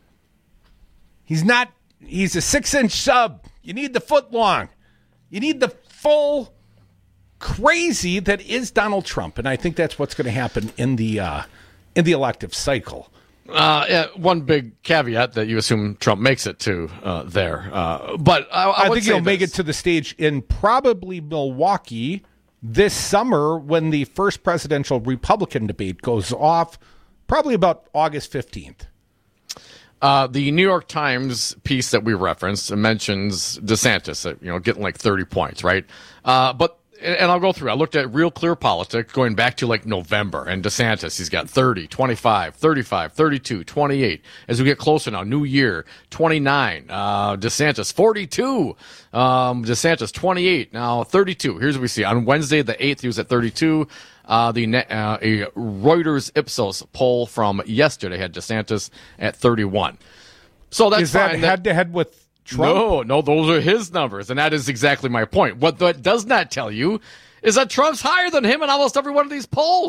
He's not, he's a six inch sub. You need the foot long. You need the full crazy that is Donald Trump. And I think that's what's going to happen in the, uh, in the elective cycle.
Uh, yeah, one big caveat that you assume Trump makes it to uh, there. Uh, but I, I,
I
would
think
say
he'll
this.
make it to the stage in probably Milwaukee this summer when the first presidential Republican debate goes off, probably about August fifteenth.
Uh, the New York Times piece that we referenced mentions DeSantis, you know, getting like thirty points, right? Uh, but and I'll go through. I looked at Real Clear Politics going back to like November, and DeSantis, he's got thirty, twenty-five, thirty-five, thirty-two, twenty-eight. As we get closer now, New Year, twenty-nine. Uh, DeSantis, forty-two. Um, DeSantis, twenty-eight. Now, thirty-two. Here's what we see. On Wednesday, the eighth, he was at thirty-two. Uh, the uh, a Reuters Ipsos poll from yesterday had DeSantis at thirty-one. So that's
Is that
fine.
head to head with Trump?
No, no, those are his numbers, and that is exactly my point. What that does not tell you is that Trump's higher than him in almost every one of these polls.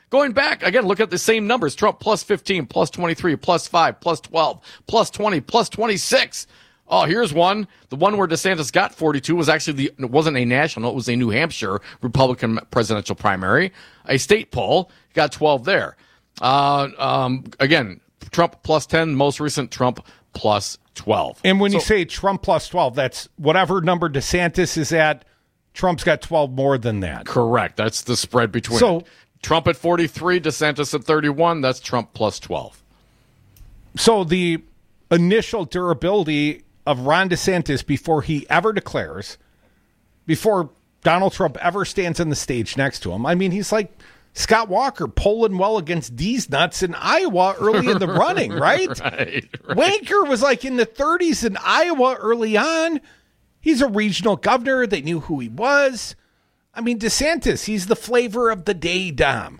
Going back, again, look at the same numbers. Trump plus fifteen, plus twenty-three, plus five, plus twelve, plus twenty, plus twenty-six. Oh, here's one. The one where DeSantis got forty-two was actually the, it wasn't a national, it was a New Hampshire Republican presidential primary. A state poll, got twelve there. Uh, um, again, Trump plus ten, most recent Trump plus twelve.
And when
so,
you say Trump plus twelve, that's whatever number DeSantis is at, Trump's got twelve more than that.
Correct. That's the spread between
so,
it. Trump at forty-three, DeSantis at thirty-one. That's Trump plus twelve.
So the initial durability of Ron DeSantis before he ever declares, before Donald Trump ever stands on the stage next to him, I mean, he's like Scott Walker polling well against these nuts in Iowa early in the running, right?
right, right?
Wanker was like in the thirties in Iowa early on. He's a regional governor. They knew who he was. I mean, DeSantis, he's the flavor of the day, Dom.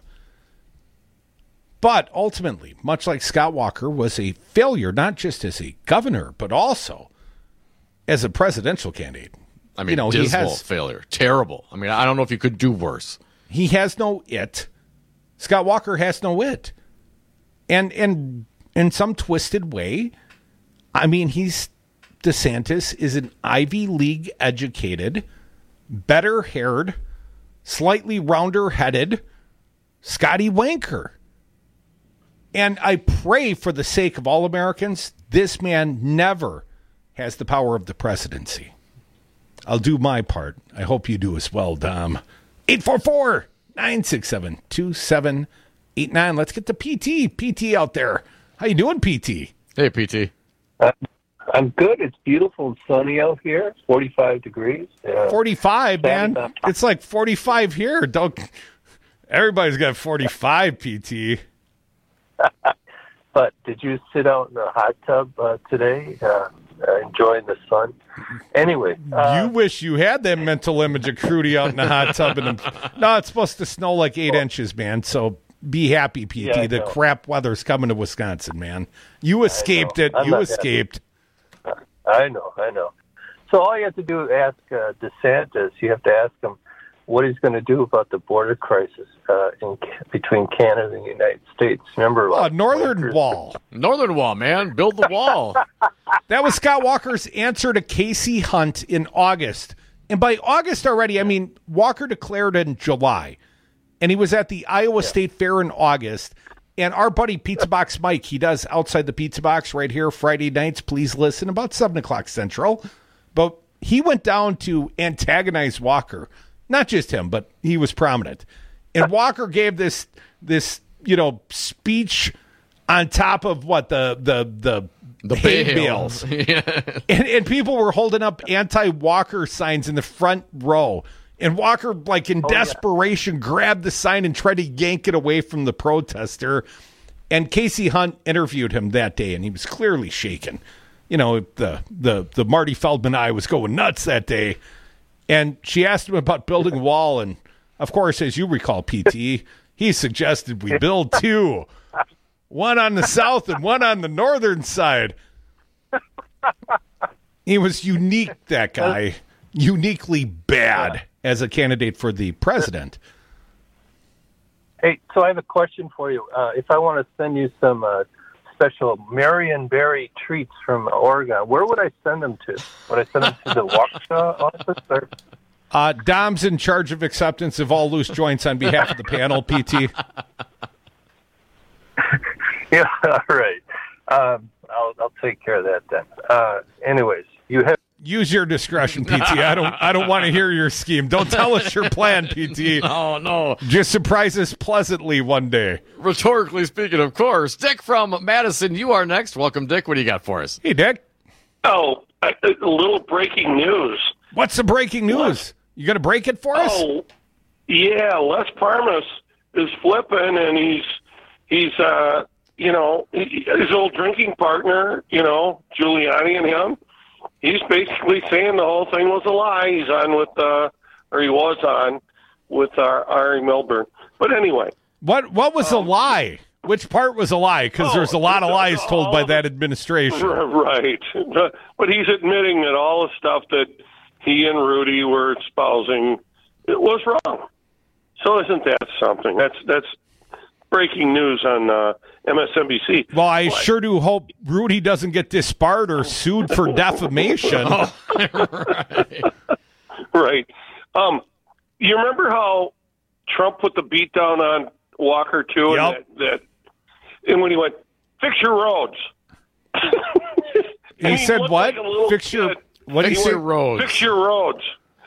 But ultimately, much like Scott Walker was a failure, not just as a governor, but also as a presidential candidate.
I mean,
you know,
dismal
he has,
failure. Terrible. I mean, I don't know if you could do worse.
He has no it. Scott Walker has no it. And, and in some twisted way, I mean, he's DeSantis is an Ivy League educated, better haired, slightly rounder headed Scotty Wanker. And I pray for the sake of all Americans, this man never has the power of the presidency. I'll do my part. I hope you do as well, Dom. eight four four, nine six seven, two seven eight nine. Let's get the P T. P T out there. How you doing, P T?
Hey, P T.
Uh, I'm good. It's beautiful and sunny out here. It's forty-five degrees. Uh,
forty-five, man. It's like forty-five here. Don't. Everybody's got forty-five, P T.
But did you sit out in the hot tub uh, today, uh, uh, enjoying the sun? Anyway. Uh,
you wish you had that mental image of Crudy out in the hot tub. And no, it's supposed to snow like eight well, inches, man. So be happy, P T.
Yeah,
the crap weather's coming to Wisconsin, man. You escaped it. You escaped.
Happy. I know, I know. So all you have to do is ask uh, DeSantis. You have to ask him what he's going to do about the border crisis uh, in, between Canada and the United States. Remember?
Oh, Northern Winters? Wall.
Northern Wall, man. Build the wall.
That was Scott Walker's answer to Casey Hunt in August. And by August already, I mean, Walker declared in July. And he was at the Iowa yeah. State Fair in August. And our buddy Pizza Box Mike, he does Outside the Pizza Box right here Friday nights. Please listen, about seven o'clock Central. But he went down to antagonize Walker. Not just him, but he was prominent. And Walker gave this this you know speech on top of what the the the,
the
hay
bail.
bales, yeah. and, and people were holding up anti-Walker signs in the front row. And Walker, like in oh, desperation, yeah. grabbed the sign and tried to yank it away from the protester. And Casey Hunt interviewed him that day, and he was clearly shaken. You know, the the the Marty Feldman eye was going nuts that day. And she asked him about building a wall, and of course, as you recall, P T, he suggested we build two, one on the south and one on the northern side. He was unique, that guy, uniquely bad as a candidate for the president.
Hey, so I have a question for you. Uh, if I want to send you some uh, special Marionberry treats from Oregon, where would I send them to? Would I send them to the Waukesha office? Or?
Uh, Dom's in charge of acceptance of all loose joints on behalf of the panel, P T.
Yeah, all right. Um, I'll, I'll take care of that then. Uh, anyways, you have...
Use your discretion, P T. I don't I don't want to hear your scheme. Don't tell us your plan, P T.
No, no.
Just surprise us pleasantly one day.
Rhetorically speaking, of course. Dick from Madison, you are next. Welcome, Dick. What do you got for us?
Hey, Dick.
Oh, a, a little breaking news.
What's the breaking news? What? You going to break it for us?
Oh, yeah. Les Parmas is flipping, and he's, he's uh, you know, his old drinking partner, you know, Giuliani and him. He's basically saying the whole thing was a lie. He's on with, uh, or he was on with uh, Ari Milburn. But anyway.
What what was um, a lie? Which part was a lie? Because oh, there's a lot of lies told by that administration.
Right. But he's admitting that all the stuff that he and Rudy were espousing, it was wrong. So isn't that something? That's, that's breaking news on uh, M S N B C.
Well, I
but,
sure do hope Rudy doesn't get disbarred or sued for defamation.
Oh, right.
Right. Um, you remember how Trump put the beat down on Walker too,
Yep.
and that, that, and when he went, "Fix your roads."
He said
looked
what?
like a little
Fix your
kid.
what? Did he
Fix
say?
your roads.
Fix your roads.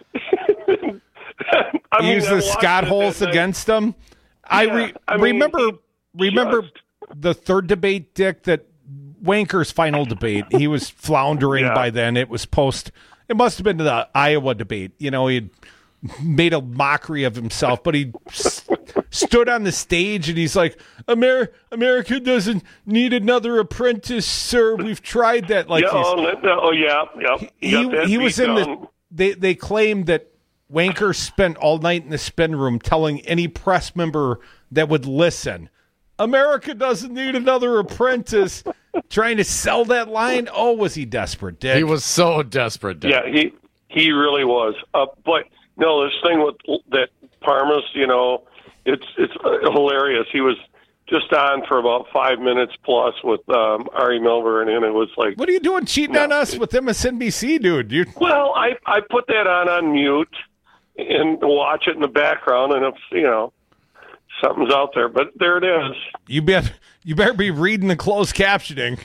I mean,
Use
I
the
watched
Scott
it
holes
that night.
against them. I,
Yeah,
re-
I mean,
remember
he
remember
just-
the third debate, Dick, that Wanker's final debate. He was floundering
Yeah.
by then. It was post. It must have been the Iowa debate. You know, he made a mockery of himself, but he s- stood on the stage and he's like, Amer- America doesn't need another apprentice, sir. We've tried that. Like
yeah,
he's-
oh, no, oh, yeah, yeah.
he,
Got that
he was
beat
in the
down.
they they claimed that Wanker spent all night in the spin room telling any press member that would listen, America doesn't need another apprentice, trying to sell that line. Oh, was he desperate, Dick?
He was so desperate, Dick.
Yeah, he he really was. Uh, but no, this thing with that Parmas, you know, it's it's uh, hilarious. He was just on for about five minutes plus with um, Ari Melbourne, and it was like,
What are you doing cheating
No.
on us with M S N B C, dude? You
well, I I put that on on mute and watch it in the background, and if you know something's out there, but there it is.
you bet you better be reading the closed captioning.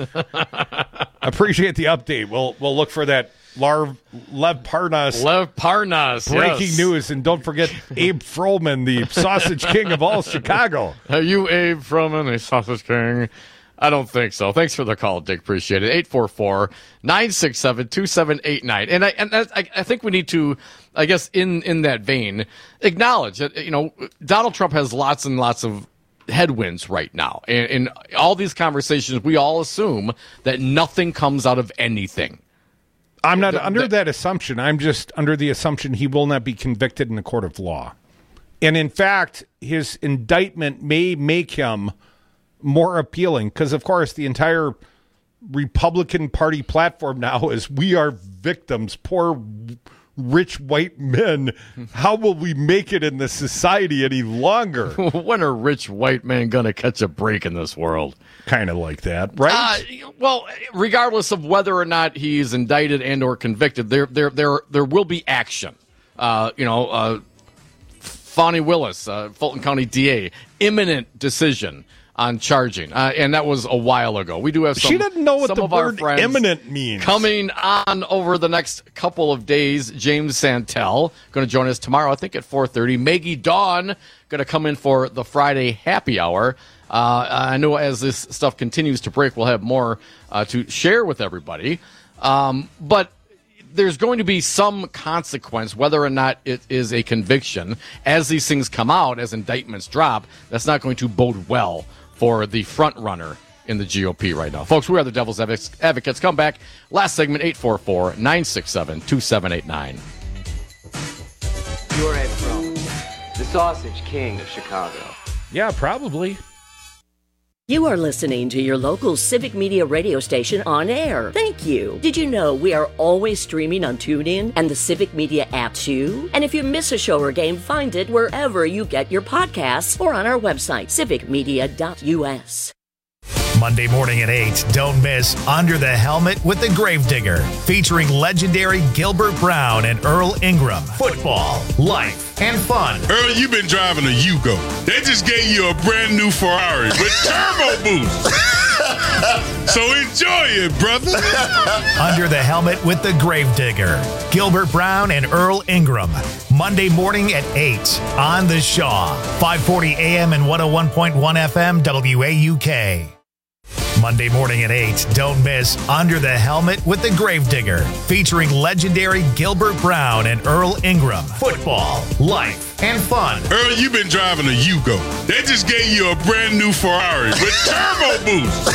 Appreciate the update. We'll we'll look for that Larv, Lev Parnas
Lev Parnas.
breaking
yes.
news, and don't forget Abe Froman, the sausage king of all Chicago.
Are you Abe Froman, a sausage king? I don't think so. Thanks for the call, Dick. Appreciate it. eight four four, nine six seven, two seven eight nine. And I and I, I think we need to, I guess, in, in that vein, acknowledge that, you know, Donald Trump has lots and lots of headwinds right now. And in all these conversations, we all assume that nothing comes out of anything.
I'm not
The-
under
the-
that assumption. I'm just under the assumption he will not be convicted in a court of law. And in fact, his indictment may make him more appealing because, of course, the entire Republican Party platform now is we are victims, poor rich white men. How will we make it in this society any longer?
When are rich white men going to catch a break in this world?
Kind of like that, right?
Uh, well, regardless of whether or not he's indicted and or convicted, there there there there will be action. Uh, you know, uh, Fonnie Willis, uh, Fulton County D A, imminent decision on charging, uh, and that was a while ago. We do have some.
She doesn't know what
some
the
of our
word
friends
imminent means.
Coming on over the next couple of days, James Santel going to join us tomorrow, I think at four thirty. Maggie Dawn going to come in for the Friday happy hour. Uh, I know as this stuff continues to break, we'll have more uh, to share with everybody. Um, but there's going to be some consequence, whether or not it is a conviction. As these things come out, as indictments drop, that's not going to bode well for the front runner in the G O P right now. Folks, we are the Devil's Advocates. Come back. Last segment, eight four four, nine six seven, two seven eight nine.
You're Ed Froman, the sausage king of Chicago.
Yeah, probably.
You are listening to your local Civic Media radio station on air. Thank you. Did you know we are always streaming on TuneIn and the Civic Media app too? And if you miss a show or game, find it wherever you get your podcasts or on our website, civic media dot u s.
Monday morning at eight, don't miss Under the Helmet with the Gravedigger, featuring legendary Gilbert Brown and Earl Ingram. Football, life, and fun.
Earl, you've been driving a Yugo. They just gave you a brand new Ferrari with turbo boost. So enjoy it, brother.
Under the Helmet with the Gravedigger, Gilbert Brown and Earl Ingram. Monday morning at eight on The Shaw, five forty A M and one oh one point one F M W A U K. Monday morning at eight, don't miss Under the Helmet with the Gravedigger, featuring legendary Gilbert Brown and Earl Ingram. Football, life, and fun.
Earl, you've been driving a Yugo. They just gave you a brand new Ferrari with turbo boost.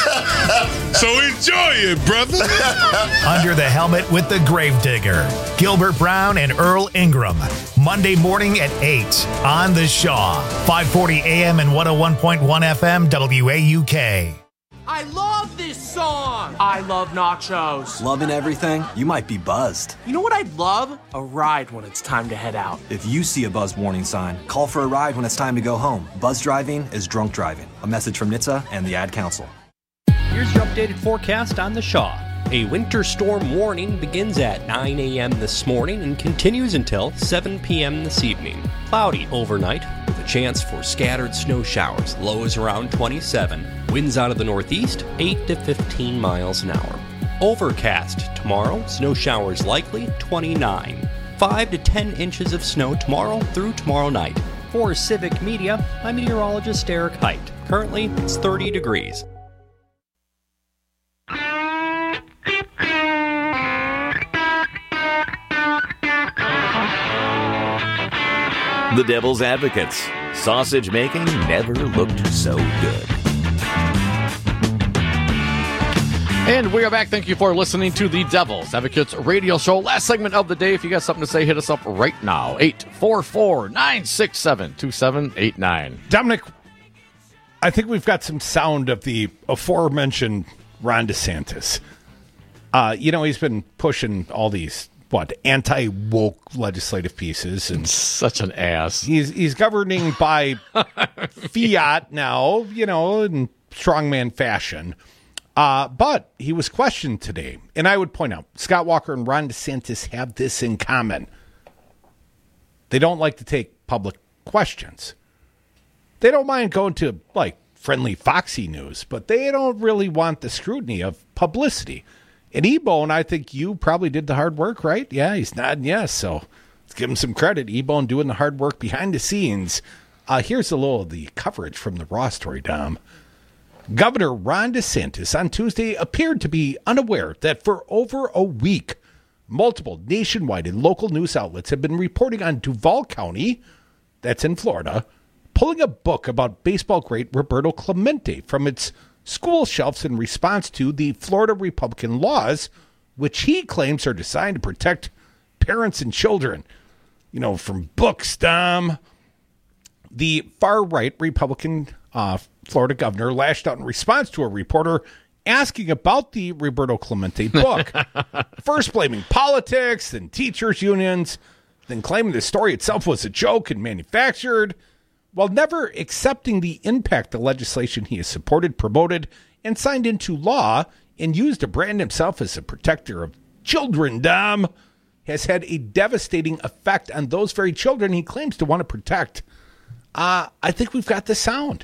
So enjoy it, brother.
Under the Helmet with the Gravedigger, Gilbert Brown and Earl Ingram. Monday morning at eight on The Shaw, five forty A M and one oh one point one F M W A U K.
I love this
song. I love nachos.
Loving everything? You might be buzzed.
You know what I'd love? A ride when it's time to head out.
If you see a buzzed warning sign, call for a ride when it's time to go home. Buzz driving is drunk driving. A message from N H T S A and the Ad Council.
Here's your updated forecast on the Shaw. A winter storm warning begins at nine a.m. this morning and continues until seven p.m. this evening. Cloudy overnight with a chance for scattered snow showers. Lows around twenty-seven. Winds out of the northeast, eight to fifteen miles an hour. Overcast tomorrow. Snow showers likely, twenty-nine. five to ten inches of snow tomorrow through tomorrow night. For Civic Media, I'm meteorologist Eric Height. Currently, it's thirty degrees.
The Devil's Advocates. Sausage making never looked so good.
And we are back. Thank you for listening to the Devil's Advocates radio show. Last segment of the day. If you got something to say, hit us up right now. eight four four, nine six seven, two seven eight nine.
Dominic, I think we've got some sound of the aforementioned Ron DeSantis. Uh, you know, he's been pushing all these what anti-woke legislative pieces, and
such an ass.
He's he's governing by fiat now, you know, in strongman fashion. Uh, but he was questioned today, and I would point out Scott Walker and Ron DeSantis have this in common: they don't like to take public questions. They don't mind going to like friendly Foxy News, but they don't really want the scrutiny of publicity. And E-Bone, I think you probably did the hard work, right? Yeah, he's nodding yes. So let's give him some credit. E-Bone doing the hard work behind the scenes. Uh, here's a little of the coverage from the Raw story, Dom. Governor Ron DeSantis on Tuesday appeared to be unaware that for over a week, multiple nationwide and local news outlets have been reporting on Duval County, that's in Florida, pulling a book about baseball great Roberto Clemente from its school shelves in response to the Florida Republican laws, which he claims are designed to protect parents and children. You know, from books, Dom. The far-right Republican uh, Florida governor lashed out in response to a reporter asking about the Roberto Clemente book. First blaming politics, then teachers' unions, then claiming the story itself was a joke and manufactured, while never accepting the impact the legislation he has supported, promoted, and signed into law and used to brand himself as a protector of children, Dom, has had a devastating effect on those very children he claims to want to protect. Uh, I think we've got the sound.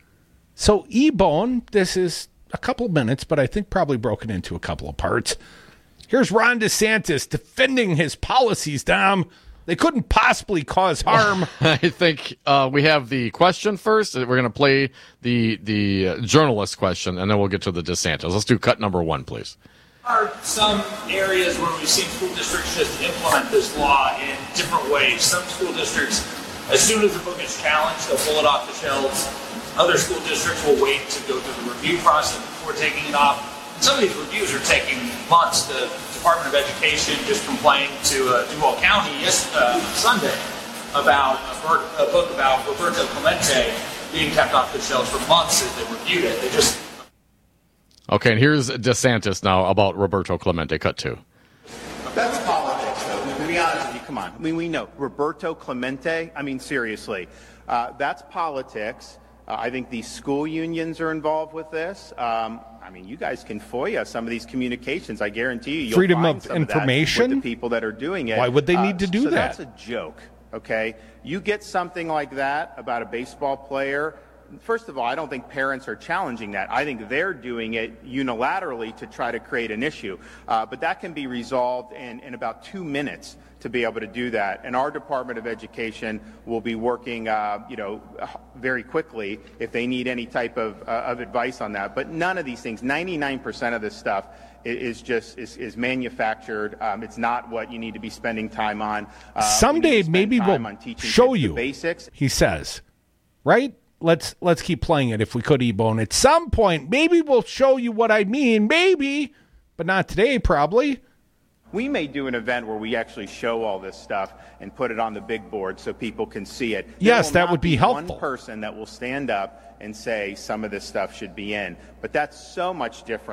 So, E-Bone, this is a couple of minutes, but I think probably broken into a couple of parts. Here's Ron DeSantis defending his policies, Dom. They couldn't possibly cause harm.
I think uh, we have the question first. We're going to play the the uh, journalist question, and then we'll get to the DeSantis. Let's do cut number one, please.
Are some areas where we've seen school districts just implement this law in different ways? Some school districts, as soon as the book is challenged, they'll pull it off the shelves. Other school districts will wait to go through the review process before taking it off. Some of these reviews are taking months. The Department of Education just complained to uh, Duval County yes, uh, Sunday about a, a book about Roberto Clemente being kept off the shelves for months as they reviewed it. They just
okay, and here's DeSantis now about Roberto Clemente. Cut two.
That's politics, though. To be honest with you, come on. I mean, we know Roberto Clemente. I mean, seriously, uh, that's politics. Uh, I think these school unions are involved with this. Um, I mean, you guys can FOIA some of these communications. I guarantee you, you'll
freedom
find
of
some
information.
Of that with the people that are doing it.
Why would they need
uh,
to do
so
that?
That's a joke. Okay, you get something like that about a baseball player. First of all, I don't think parents are challenging that. I think they're doing it unilaterally to try to create an issue. Uh, but that can be resolved in, in about two minutes to be able to do that. And our Department of Education will be working, uh, you know, very quickly if they need any type of, uh, of advice on that. But none of these things, ninety-nine percent of this stuff is just is, is manufactured. Um, it's not what you need to be spending time on. Uh,
Someday maybe we'll show you
basics.
He says, right? Let's let's keep playing it if we could, E-Bone. At some point, maybe we'll show you what I mean. Maybe, but not today, probably.
We may do an event where we actually show all this stuff and put it on the big board so people can see it.
Yes, that would be helpful.
One person that will stand up and say some of this stuff should be in, but that's so much different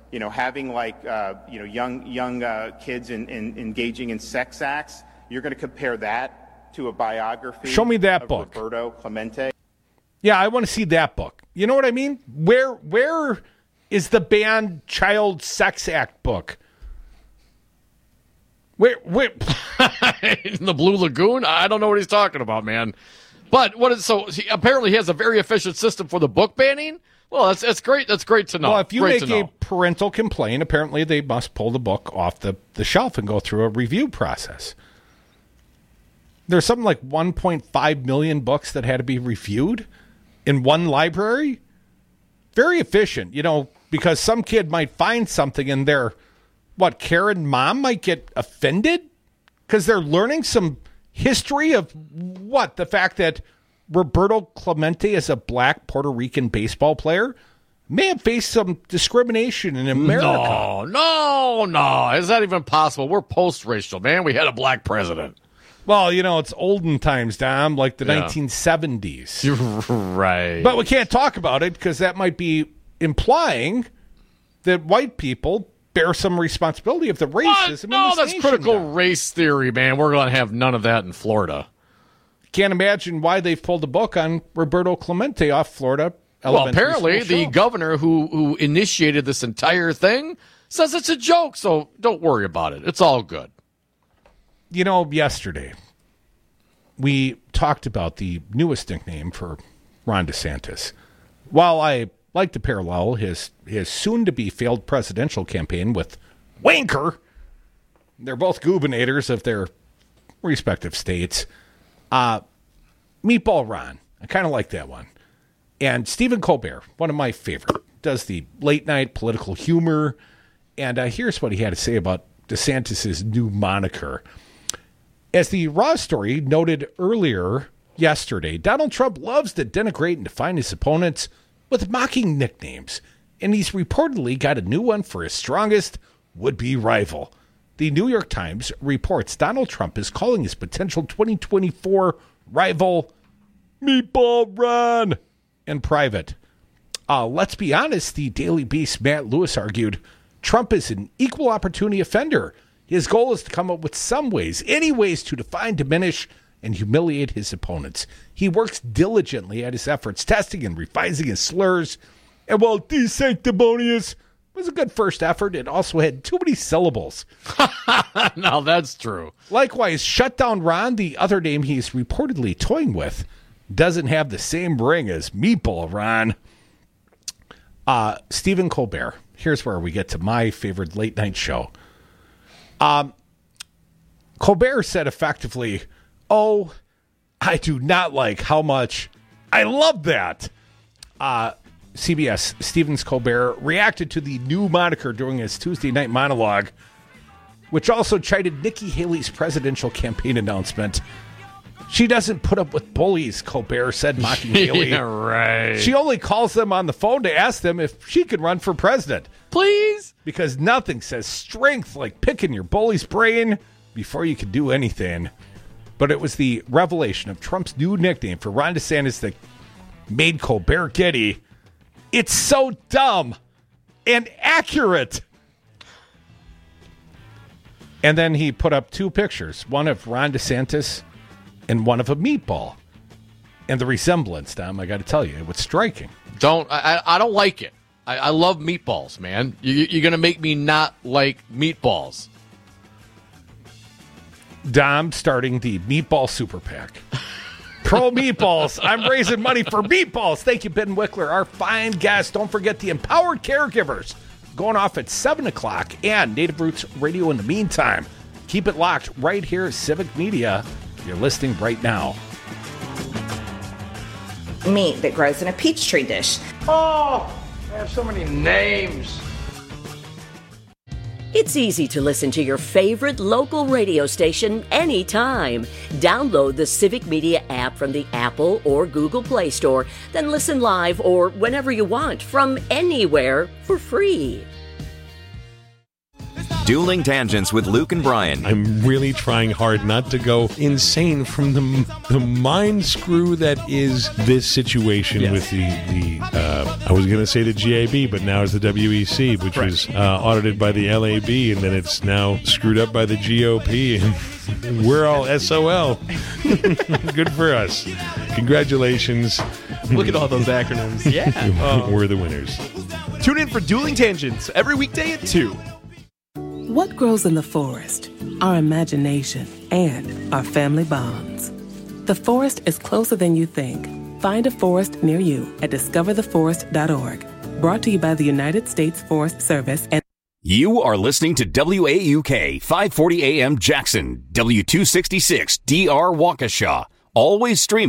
you know, having like, uh, you know, young young uh, kids in, in, engaging in sex acts. You're going to compare that to a biography.
Show me that
of
book.
Roberto Clemente.
Yeah, I want to see that book. You know what I mean? Where where is the banned child sex act book? Where where
in the Blue Lagoon? I don't know what he's talking about, man. But what is so? He, apparently, he has a very efficient system for the book banning. Well, that's that's great. That's great to know.
Well, if you
great
make
to
a
know.
parental complaint, apparently they must pull the book off the, the shelf and go through a review process. There's something like one point five million books that had to be reviewed in one library. Very efficient, you know, because some kid might find something and their, what, Karen mom might get offended because they're learning some history of what? The fact that Roberto Clemente is a black Puerto Rican baseball player may have faced some discrimination in America.
No, no, no. Is that even possible? We're post-racial, man. We had a black president.
Well, you know, it's olden times, Dom, like the
Yeah.
nineteen seventies.
Right.
But we can't talk about it because that might be implying that white people bear some responsibility of the racism in
No,
this
that's
nation,
critical
Dom.
race theory, man. We're going to have none of that in Florida.
Can't imagine why they've pulled the book on Roberto Clemente off Florida.
Well,
elementary
apparently
school
the
shelves.
governor who who initiated this entire thing says it's a joke, so don't worry about it. It's all good.
You know, yesterday we talked about the newest nickname for Ron DeSantis. While I like to parallel his his soon-to-be failed presidential campaign with Wanker, they're both gubernators of their respective states. Uh, Meatball Ron, I kind of like that one. And Stephen Colbert, one of my favorite, does the late-night political humor. And uh, here's what he had to say about DeSantis' new moniker. As the Raw story noted earlier yesterday, Donald Trump loves to denigrate and define his opponents with mocking nicknames, and he's reportedly got a new one for his strongest would-be rival. The New York Times reports Donald Trump is calling his potential twenty twenty-four rival Meatball Ron in private. Uh, let's be honest, the Daily Beast Matt Lewis argued, Trump is an equal opportunity offender. His goal is to come up with some ways, any ways to define, diminish, and humiliate his opponents. He works diligently at his efforts, testing and revising his slurs. And while DeSanctimonious was a good first effort, it also had too many syllables.
Now that's true.
Likewise, Shutdown Ron, the other name he's reportedly toying with, doesn't have the same ring as Meatball Ron. Uh, Stephen Colbert. Here's where we get to my favorite late night show. Um, Colbert said effectively, oh, I do not like how much I love that. Uh, C B S, Stephen Colbert reacted to the new moniker during his Tuesday night monologue, which also chided Nikki Haley's presidential campaign announcement. She doesn't put up with bullies, Colbert said, mocking Haley.
Yeah, right.
She only calls them on the phone to ask them if she can run for president.
Please?
Because nothing says strength like picking your bully's brain before you can do anything. But it was the revelation of Trump's new nickname for Ron DeSantis that made Colbert giddy. It's so dumb and accurate. And then he put up two pictures, one of Ron DeSantis and one of a meatball. And the resemblance, Tom, I got to tell you, it was striking.
Don't I? I don't like it. I, I love meatballs, man. You, you're gonna make me not like meatballs.
Dom starting the Meatball Super PAC. Pro Meatballs. I'm raising money for meatballs. Thank you, Ben Wickler, our fine guest. Don't forget the Empowered Caregivers going off at seven o'clock and Native Roots Radio in the meantime. Keep it locked right here at Civic Media. You're listening right now.
Meat that grows in a peach tree dish.
Oh, I have so many names.
It's easy to listen to your favorite local radio station anytime. Download the Civic Media app from the Apple or Google Play Store, then listen live or whenever you want from anywhere for free.
It's not
Dueling Tangents with Luke and Brian.
I'm really trying hard not to go insane from the the mind screw that is this situation yes. with the, the uh, I was going to say the G A B, but now it's the W E C, which right. was uh, audited by the L A B, and then it's now screwed up by the G O P, and we're all S O L. Good for us. Congratulations.
Look at all those acronyms. Yeah.
Oh. We're the winners.
Tune in for Dueling Tangents every weekday at two.
What grows in the forest? Our imagination and our family bonds. The forest is closer than you think. Find a forest near you at discover the forest dot org. Brought to you by the United States Forest Service and
You are listening to W A U K five forty A M Jackson, W two sixty-six D R Waukesha. Always streaming